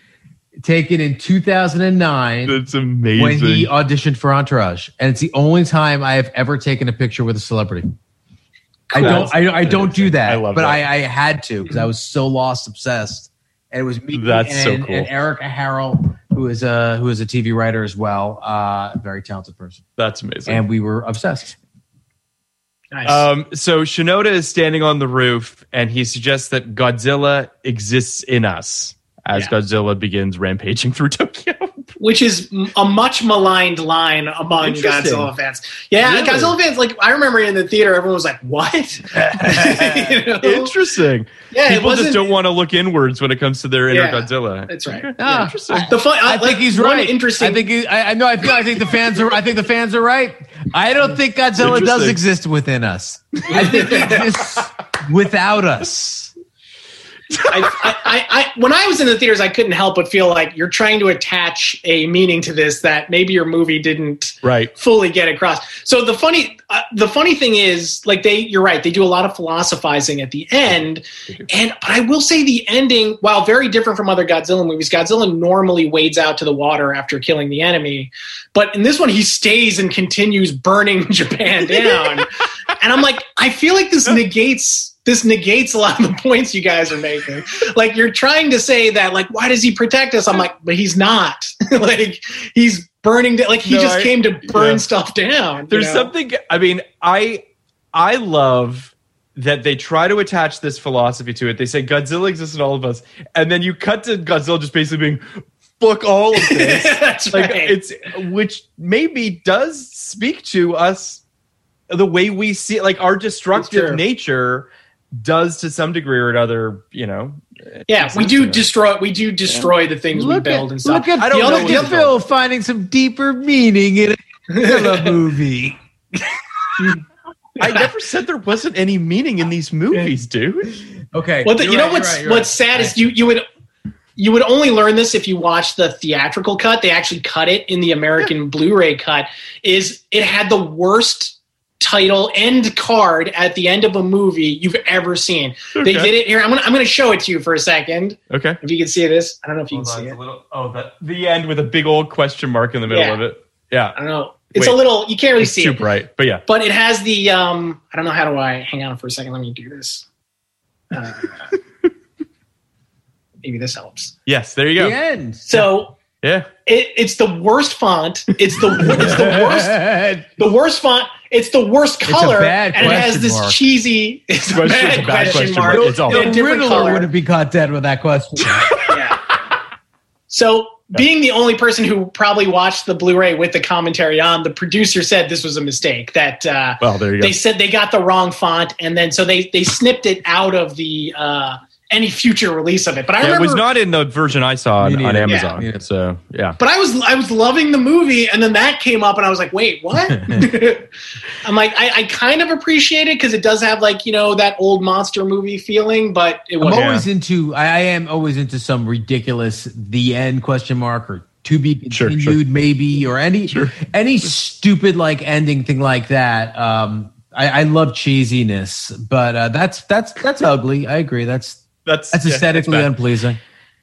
Taken in two thousand nine. That's amazing. When he auditioned for Entourage. And it's the only time I have ever taken a picture with a celebrity. I don't I, I don't do that. I love but that. I, I had to because I was so Lost obsessed. And it was me That's and, so cool. and Erica Harrell, who is a who is a T V writer as well. Uh, very talented person. That's amazing. And we were obsessed. Nice. Um, so Shinoda is standing on the roof and he suggests that Godzilla exists in us as yeah. Godzilla begins rampaging through Tokyo. Which is a much maligned line among Godzilla fans. Yeah, really? Godzilla fans, like, I remember in the theater, everyone was like, what? You know? Interesting. Yeah, people just don't want to look inwards when it comes to their inner yeah, Godzilla. That's right. Okay. Ah, Yeah, interesting. The fun, I, I like, think he's right. Interesting. I think he, I, I know. I feel. I think the fans are. I think the fans are right. I don't think Godzilla does exist within us. I think he exists without us. I, I, I, when I was in the theaters, I couldn't help but feel like you're trying to attach a meaning to this that maybe your movie didn't right. fully get across. So the funny, uh, the funny thing is, like they, you're right, they do a lot of philosophizing at the end, and but I will say the ending, while very different from other Godzilla movies, Godzilla normally wades out to the water after killing the enemy, but in this one he stays and continues burning Japan down, and I'm like, I feel like this negates. This negates a lot of the points you guys are making. Like, you're trying to say that, like, why does he protect us? I'm like, but he's not. Like, he's burning down. Like, he no, just I, came to burn yeah. stuff down. There's you know? something, I mean, I I love that they try to attach this philosophy to it. They say Godzilla exists in all of us. And then you cut to Godzilla just basically being, fuck all of this. That's like, right. It's, which maybe does speak to us the way we see it, like our destructive nature does to some degree or another, you know. Yeah, we do destroy. We do destroy yeah. the things look we build at, and stuff. Look at, I don't look know at Phil finding some deeper meaning in a movie. I never said there wasn't any meaning in these movies, dude. Okay. Well, the, you right, know what's right, what's right. sad is you you would you would only learn this if you watch the theatrical cut. They actually cut it in the American yeah. Blu-ray cut. Is it had the worst title end card at the end of a movie you've ever seen. Okay. They did it here. I'm gonna I'm gonna show it to you for a second. Okay. If you can see this. I don't know if you Hold can on, see it. Little, oh, that the end with a big old question mark in the middle yeah. of it. Yeah. I don't know. It's Wait, a little you can't really it's see too it. bright, but yeah. But it has the um I don't know how do I hang on for a second. Let me do this. Uh, maybe this helps. Yes, there you go. The end. So yeah. It, it's the worst font. It's the it's the worst the worst font. it's the worst color, bad and it has question this mark. cheesy. It's a Question- bad, it's a bad question, question mark. mark. It's all- in a The different Riddler color. wouldn't be content with that question. Yeah. So, being the only person who probably watched the Blu-ray with the commentary on, the producer said this was a mistake. That uh, Well, there you go. they said they got the wrong font, and then so they they snipped it out of the uh, any future release of it. But I Yeah, it remember was not in the version I saw on, Me on neither. Amazon. Yeah. So yeah. But I was I was loving the movie, and then that came up, and I was like, "Wait, what?" I'm like, I, I kind of appreciate it because it does have like you know that old monster movie feeling, but it I'm was always into. I, I am always into some ridiculous the end question mark or to be Sure, continued sure. maybe or any any stupid like ending thing like that. Um, I, I love cheesiness, but uh, that's that's that's ugly. I agree. That's That's that's yeah, aesthetically that's bad. unpleasing.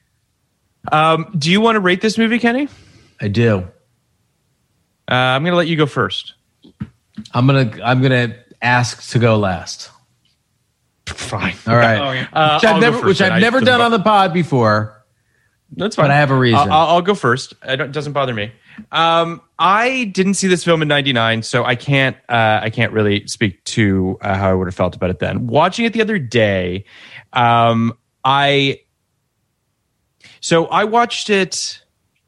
Um, do you want to rate this movie, Kenny? I do. Uh, I'm going to let you go first. I'm gonna I'm gonna ask to go last. Fine. All right. Oh, yeah. Uh, which I'll I've go never first which then. I've I- never done on the pod before. That's fine. But I have a reason. I'll, I'll I'll go first. I don't, it doesn't bother me. Um, I didn't see this film in ninety-nine, so I can't. Uh, I can't really speak to uh, how I would have felt about it then. Watching it the other day, um, I. So I watched it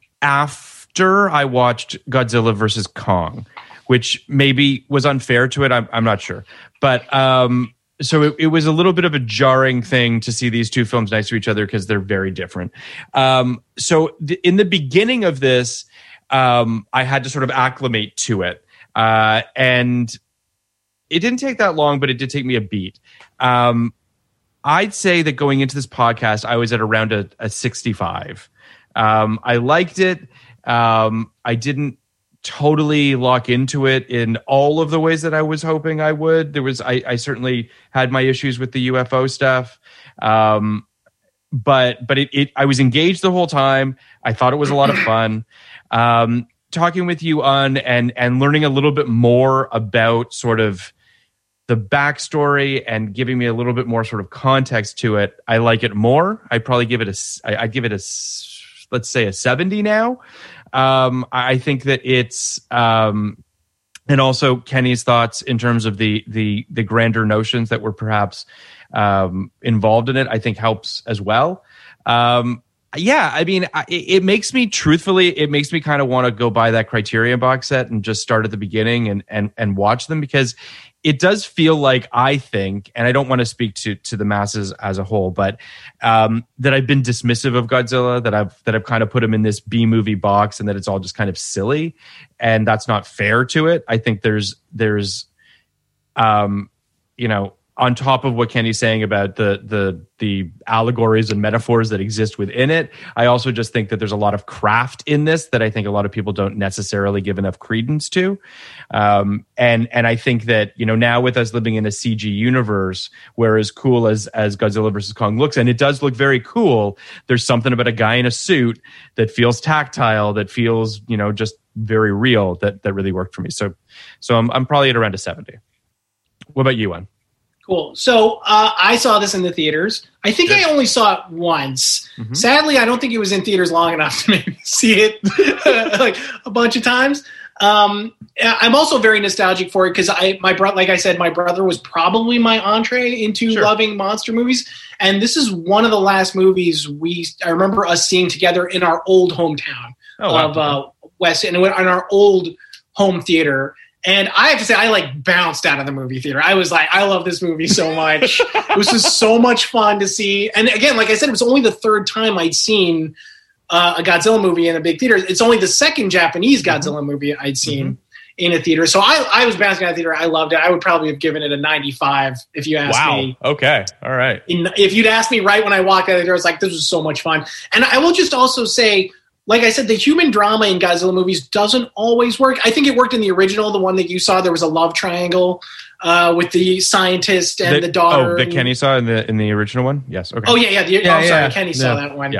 after I watched Godzilla versus Kong, which maybe was unfair to it. I'm, I'm not sure, but. Um, So it, it was a little bit of a jarring thing to see these two films next to each other because they're very different. Um, so th- in the beginning of this, um, I had to sort of acclimate to it. Uh, and it didn't take that long, but it did take me a beat. Um, I'd say that going into this podcast, I was at around a, a sixty-five. Um, I liked it. Um, I didn't totally lock into it in all of the ways that I was hoping I would. There was, I, I certainly had my issues with the U F O stuff. Um, but, but it, it, I was engaged the whole time. I thought it was a lot of fun. Um, talking with you on and, and learning a little bit more about sort of the backstory and giving me a little bit more sort of context to it. I like it more. I'd probably give it a, I, I'd give it a, let's say a seventy now. Um, I think that it's, um, and also Kenny's thoughts in terms of the the the grander notions that were perhaps um, involved in it, I think helps as well. Um, yeah, I mean, I, it makes me truthfully, it makes me kind of want to go buy that Criterion box set and just start at the beginning and and and watch them because it does feel like I think, and I don't want to speak to to the masses as a whole, but um, that I've been dismissive of Godzilla, that I've that I've kind of put him in this B movie box, and that it's all just kind of silly, and that's not fair to it. I think there's there's, um, you know, on top of what Kenny's saying about the the the allegories and metaphors that exist within it, I also just think that there's a lot of craft in this that I think a lot of people don't necessarily give enough credence to. Um, and and I think that, you know, now with us living in a C G universe, where as cool as as Godzilla versus Kong looks, and it does look very cool, there's something about a guy in a suit that feels tactile, that feels, you know, just very real, that that really worked for me. So so I'm I'm probably at around a seventy. What about you, Juan? Cool. So uh, I saw this in the theaters. I think I only saw it once. Mm-hmm. Sadly, I don't think it was in theaters long enough to maybe see it like a bunch of times. Um, I'm also very nostalgic for it because I, my brother, like I said, my brother was probably my entree into Sure. loving monster movies, and this is one of the last movies we. I remember us seeing together in our old hometown Oh, wow. of uh, West, and in our old home theater. And I have to say, I like bounced out of the movie theater. I was like, I love this movie so much. It was just so much fun to see. And again, like I said, it was only the third time I'd seen uh, a Godzilla movie in a big theater. It's only the second Japanese Godzilla mm-hmm. movie I'd seen mm-hmm. in a theater. So I, I was bouncing out of the theater. I loved it. I would probably have given it a ninety-five if you asked wow. me. Okay. All right. In, if you'd asked me right when I walked out of the theater, I was like, this was so much fun. And I will just also say, like I said, the human drama in Godzilla movies doesn't always work. I think it worked in the original, the one that you saw. There was a love triangle uh, with the scientist and the, the daughter. Oh, that Kenny saw in the in the original one? Yes. Okay. Oh, yeah, yeah. The, Yeah, oh, sorry. yeah. Kenny saw Yeah. that one. Yeah.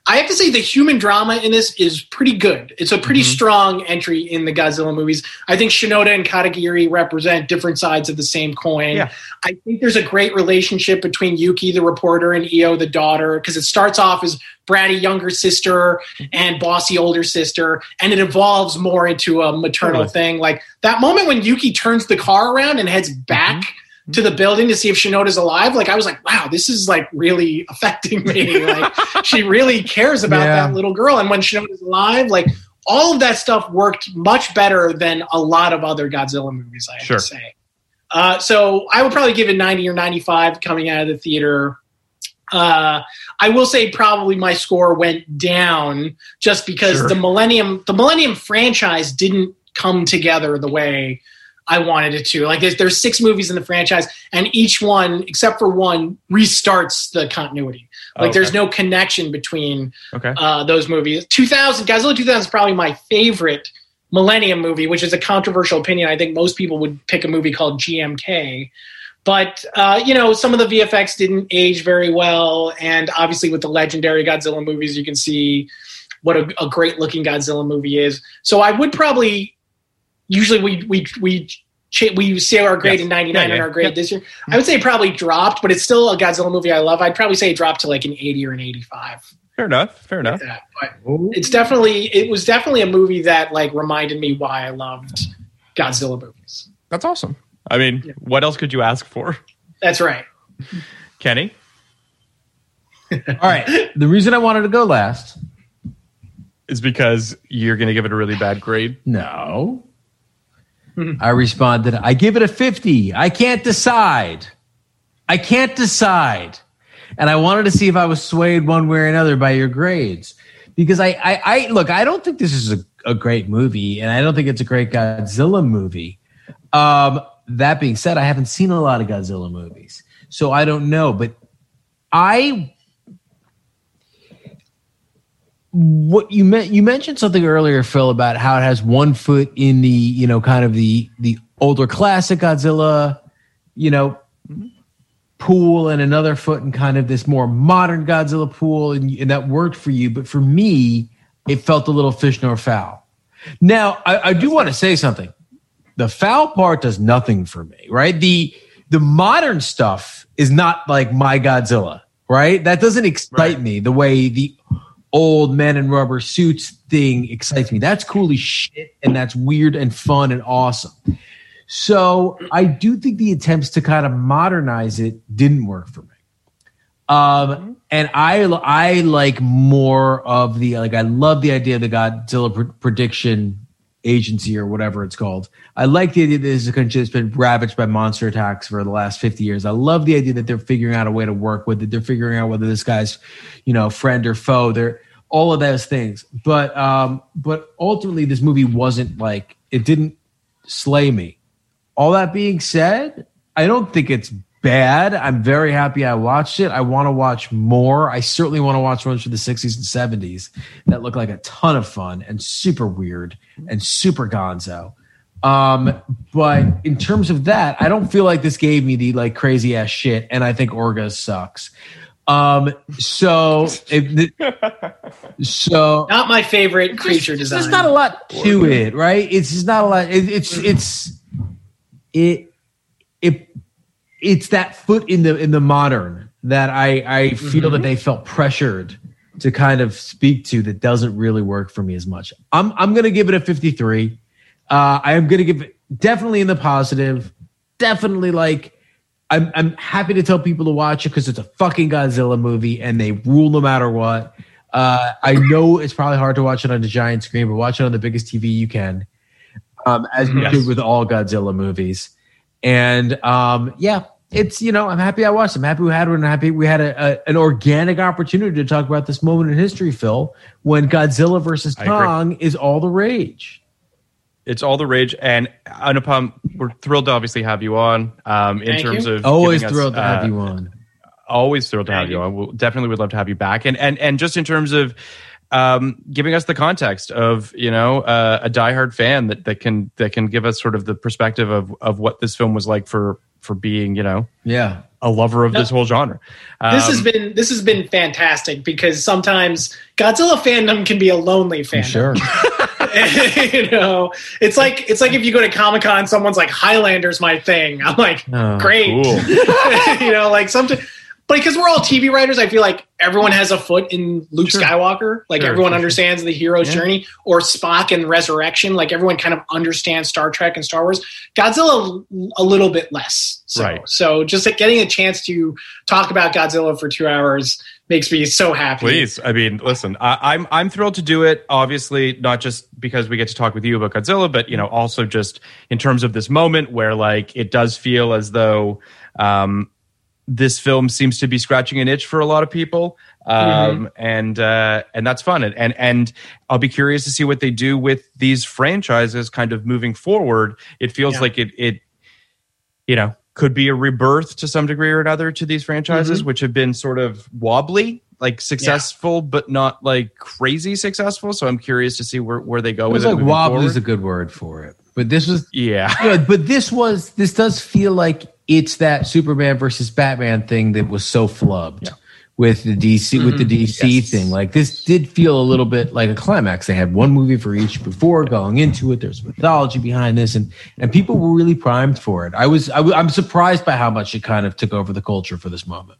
I have to say the human drama in this is pretty good. It's a pretty mm-hmm. strong entry in the Godzilla movies. I think Shinoda and Katagiri represent different sides of the same coin. Yeah. I think there's a great relationship between Yuki, the reporter, and Io, the daughter, because it starts off as bratty younger sister and bossy older sister, and it evolves more into a maternal totally. thing. Like that moment when Yuki turns the car around and heads back mm-hmm. to the building to see if Shinoda's alive, like I was like, wow, this is like really affecting me. Like she really cares about yeah. that little girl. And when Shinoda's alive, like all of that stuff worked much better than a lot of other Godzilla movies, I have sure. to say. Uh, so I would probably give it ninety or ninety-five coming out of the theater. Uh, I will say probably my score went down just because sure. the Millennium, the Millennium franchise didn't come together the way I wanted it to. Like there's, there's six movies in the franchise, and each one, except for one, restarts the continuity. Like oh, okay. there's no connection between okay. uh, those movies. two thousand, Godzilla two thousand is probably my favorite Millennium movie, which is a controversial opinion. I think most people would pick a movie called G M K. But, uh, you know, some of the V F X didn't age very well. And obviously with the legendary Godzilla movies, you can see what a, a great looking Godzilla movie is. So I would probably... Usually we we we we say our grade yes. in ninety-nine yeah, yeah. and our grade yeah. this year. I would say it probably dropped, but it's still a Godzilla movie I love. I'd probably say it dropped to like an eighty or an eighty-five. Fair enough. Fair enough. Yeah, but it's definitely it was definitely a movie that like reminded me why I loved Godzilla movies. That's awesome. I mean, yeah. what else could you ask for? That's right. Kenny? All right. The reason I wanted to go last is because you're going to give it a really bad grade? No. I responded, I give it a fifty. I can't decide. I can't decide. And I wanted to see if I was swayed one way or another by your grades. Because I, I, I look, I don't think this is a, a great movie, and I don't think it's a great Godzilla movie. Um, that being said, I haven't seen a lot of Godzilla movies, so I don't know. But I... What you meant, you mentioned something earlier, Phil, about how it has one foot in the, you know, kind of the the older classic Godzilla, you know, pool, and another foot in kind of this more modern Godzilla pool, and, and that worked for you. But for me, it felt a little fish nor foul. Now, I, I do want to say something. The foul part does nothing for me, right? The the modern stuff is not like my Godzilla, right? That doesn't excite right. me the way the old men in rubber suits thing excites me. That's cool as shit, and that's weird and fun and awesome. So I do think the attempts to kind of modernize it didn't work for me. Um, and I I like more of the, like, I love the idea of the Godzilla pr- prediction agency or whatever it's called. I like the idea that this is a country that's been ravaged by monster attacks for the last fifty years. I love the idea that they're figuring out a way to work with it. They're figuring out whether this guy's, you know, friend or foe. They're all of those things. But, um, but ultimately this movie wasn't like, it didn't slay me. All that being said, I don't think it's bad. I'm very happy I watched it. I want to watch more. I certainly want to watch ones from the sixties and seventies that look like a ton of fun and super weird and super gonzo. Um, but in terms of that, I don't feel like this gave me the like crazy ass shit, and I think Orga sucks. Um, so, it, so not my favorite creature design. There's not a lot to it, right? It's just not a lot. It, it's it's it it it's that foot in the in the modern that I I feel mm-hmm. that they felt pressured to kind of speak to that doesn't really work for me as much. I'm I'm gonna give it a fifty-three. Uh, I am gonna give it definitely in the positive. Definitely like. I'm I'm happy to tell people to watch it because it's a fucking Godzilla movie and they rule no matter what. Uh, I know it's probably hard to watch it on a giant screen, but watch it on the biggest T V you can, um, as you yes. do with all Godzilla movies. And um, yeah, it's, you know, I'm happy I watched it. I'm happy we had one. I'm happy we had a, a, an organic opportunity to talk about this moment in history, Phil, when Godzilla versus Kong is all the rage. It's all the rage, and Anupam, we're thrilled to obviously have you on. Um, in Thank terms you. of always us, thrilled to have uh, you on. Always thrilled to Thank have you you on. We'll definitely would love to have you back. And and and just in terms of um, giving us the context of, you know, uh, a diehard fan that, that can that can give us sort of the perspective of of what this film was like for for being, you know, yeah, a lover of No. this whole genre. Um, This has been this has been fantastic because sometimes Godzilla fandom can be a lonely fandom. Sure. You know, it's like it's like if you go to Comic Con, someone's like Highlander's my thing. I'm like, Oh, great. cool. You know, like something. But because we're all T V writers, I feel like everyone has a foot in Luke Sure. Skywalker. Like Sure, everyone sure, understands the hero's Yeah. journey, or Spock and Resurrection. Like everyone kind of understands Star Trek and Star Wars. Godzilla a little bit less. So, Right. so just like getting a chance to talk about Godzilla for two hours makes me so happy. Please, I mean, listen, I, I'm I'm thrilled to do it. Obviously, not just because we get to talk with you about Godzilla, but you know, also just in terms of this moment where like it does feel as though um, this film seems to be scratching an itch for a lot of people, um, Mm-hmm. and uh, and that's fun. And, and and I'll be curious to see what they do with these franchises, kind of moving forward. It feels Yeah. like it it you know could be a rebirth to some degree or another to these franchises, Mm-hmm. which have been sort of wobbly, like successful, but not like crazy successful. So I'm curious to see where, where they go It with was it. like moving wobbly is forward. a good word for it, but this was Yeah. good. But this was this does feel like it's that Superman versus Batman thing that was so flubbed Yeah. with the D C with the D C Yes. thing. Like this did feel a little bit like a climax. They had one movie for each before going into it. There's mythology behind this, and and people were really primed for it. I was I, w- I'm surprised by how much it kind of took over the culture for this moment.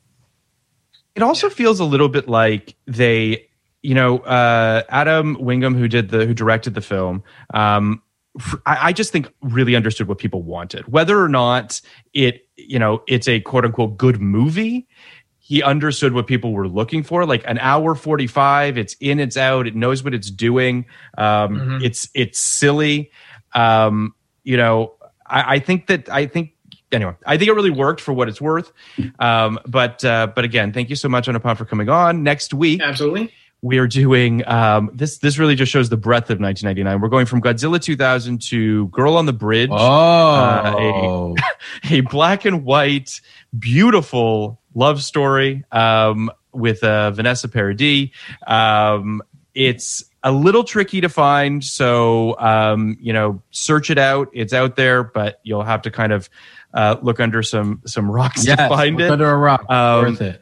It also feels a little bit like they, you know, uh, Adam Wingham, who did the, who directed the film, um, f- I, I just think really understood what people wanted, whether or not it, you know, it's a quote unquote good movie. He understood what people were looking for, like an hour forty-five. It's in, it's out. It knows what it's doing. Um, Mhm. It's it's silly. Um, you know, I, I think that I think anyway. I think it really worked for what it's worth. Um, but uh, but again, thank you so much, Anupam, for coming on. Next week, Absolutely. we are doing um, this. This really just shows the breadth of nineteen ninety-nine. We're going from Godzilla two thousand to Girl on the Bridge. Oh, Uh, a black and white, beautiful love story um, with uh, Vanessa Paradis. Um, it's a little tricky to find, so um, you know, search it out. It's out there, but you'll have to kind of uh, look under some some rocks yes, to find look it. under a rock. Um, Worth it.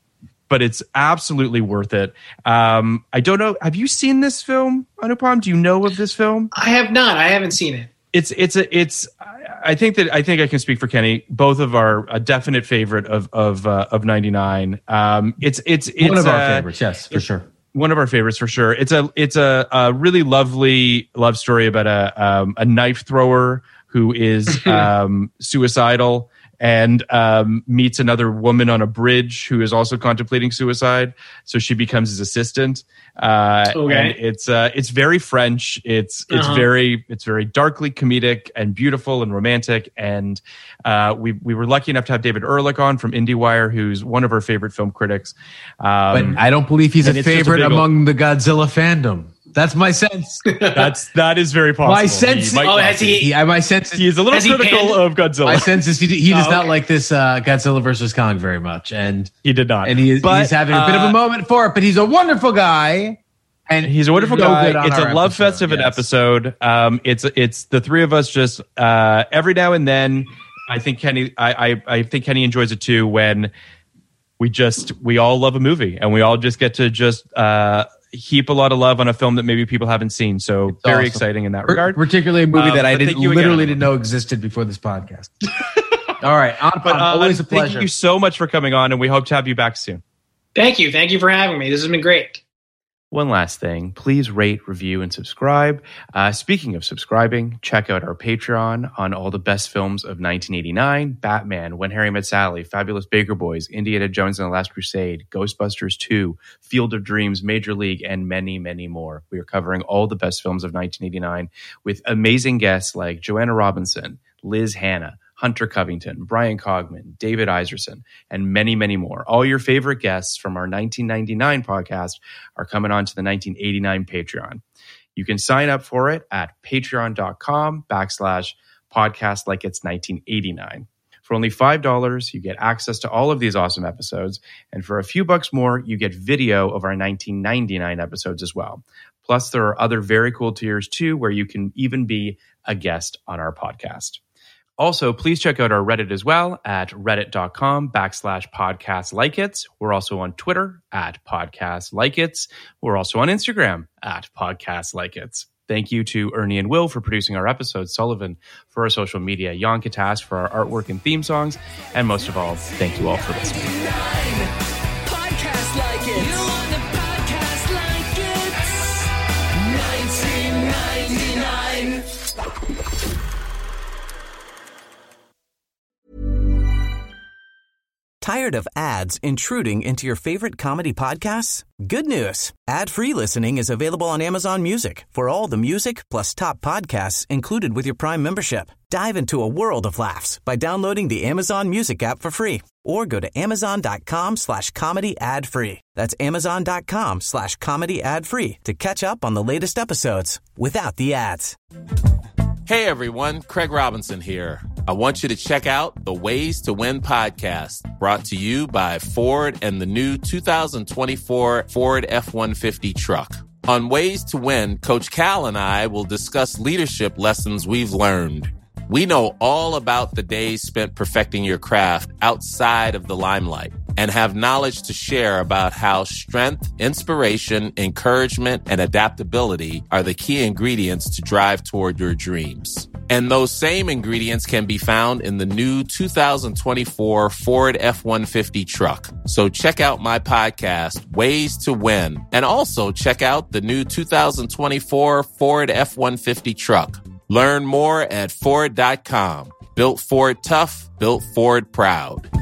But it's absolutely worth it. Um, I don't know. Have you seen this film, Anupam? Do you know of this film? I have not. I haven't seen it. It's it's a it's. I think that I think I can speak for Kenny. Both of our a definite favorite of of uh, of ninety-nine. Um, it's it's it's One of our uh, favorites, yes, for sure. One of our favorites for sure. It's a it's a, a really lovely love story about a um, a knife thrower who is um, suicidal and um, meets another woman on a bridge who is also contemplating suicide. So she becomes his assistant. Uh, Okay. And it's uh, it's very French. It's it's Uh-huh. very it's very darkly comedic and beautiful and romantic. And uh, we we were lucky enough to have David Ehrlich on from IndieWire, who's one of our favorite film critics. Um, But I don't believe he's a and it's just a favorite big ol- among the Godzilla fandom. That's my sense. That's that is very possible. My sense. He might Oh, not has be. he- He, I- my sense. Is, He is a little Has he critical panned- of Godzilla. my sense is he, he does Oh, not okay. like this uh, Godzilla versus Kong very much, and He did not. and he is, But, he's having a bit of uh, a moment for it. But he's a wonderful guy, and He's a wonderful so guy. good on It's a our love episode, fest of an yes. episode. Um, it's it's the three of us just uh, every now and then. I think Kenny. I, I I think Kenny enjoys it too when we just we all love a movie and we all just get to just uh, heap a lot of love on a film that maybe people haven't seen. So It's very awesome. exciting in that Per- regard. particularly a movie Um, that I but didn't thank you again, literally Anupam. didn't know existed before this podcast. All right, on, But uh, always a pleasure. thank you so much for coming on, and we hope to have you back soon. Thank you. Thank you for having me. This has been great. One last thing, please rate, review, and subscribe. Uh, speaking of subscribing, check out our Patreon on all the best films of nineteen eighty-nine, Batman, When Harry Met Sally, Fabulous Baker Boys, Indiana Jones and the Last Crusade, Ghostbusters two, Field of Dreams, Major League, and many, many more. We are covering all the best films of nineteen eighty-nine with amazing guests like Joanna Robinson, Liz Hanna, Hunter Covington, Brian Cogman, David Iserson, and many, many more. All your favorite guests from our nineteen ninety-nine podcast are coming on to the nineteen eighty-nine Patreon. You can sign up for it at patreon.com backslash podcast like it's nineteen eighty-nine. For only five dollars, you get access to all of these awesome episodes. And for a few bucks more, you get video of our nineteen ninety-nine episodes as well. Plus, there are other very cool tiers too, where you can even be a guest on our podcast. Also, please check out our Reddit as well at reddit.com backslash podcasts like it's. We're also on Twitter at podcasts like it's. We're also on Instagram at podcasts like it's. Thank you to Ernie and Will for producing our episodes, Sullivan for our social media, Jan Katas for our artwork and theme songs, and most of all, thank you all for listening. Podcast like it. You want a podcast like it? nineteen ninety-nine. Tired of ads intruding into your favorite comedy podcasts? Good news. Ad-free listening is available on Amazon Music for all the music plus top podcasts included with your Prime membership. Dive into a world of laughs by downloading the Amazon Music app for free or go to amazon.com slash comedy ad free. That's amazon.com slash comedy ad free to catch up on the latest episodes without the ads. Hey everyone, Craig Robinson here. I want you to check out the Ways to Win podcast, brought to you by Ford and the new two thousand twenty-four Ford F one fifty truck. On Ways to Win, Coach Cal and I will discuss leadership lessons we've learned. We know all about the days spent perfecting your craft outside of the limelight and have knowledge to share about how strength, inspiration, encouragement, and adaptability are the key ingredients to drive toward your dreams. And those same ingredients can be found in the new two thousand twenty-four Ford F one fifty truck. So check out my podcast, Ways to Win, and also check out the new two thousand twenty-four Ford F one fifty truck. Learn more at Ford dot com. Built Ford tough, built Ford proud.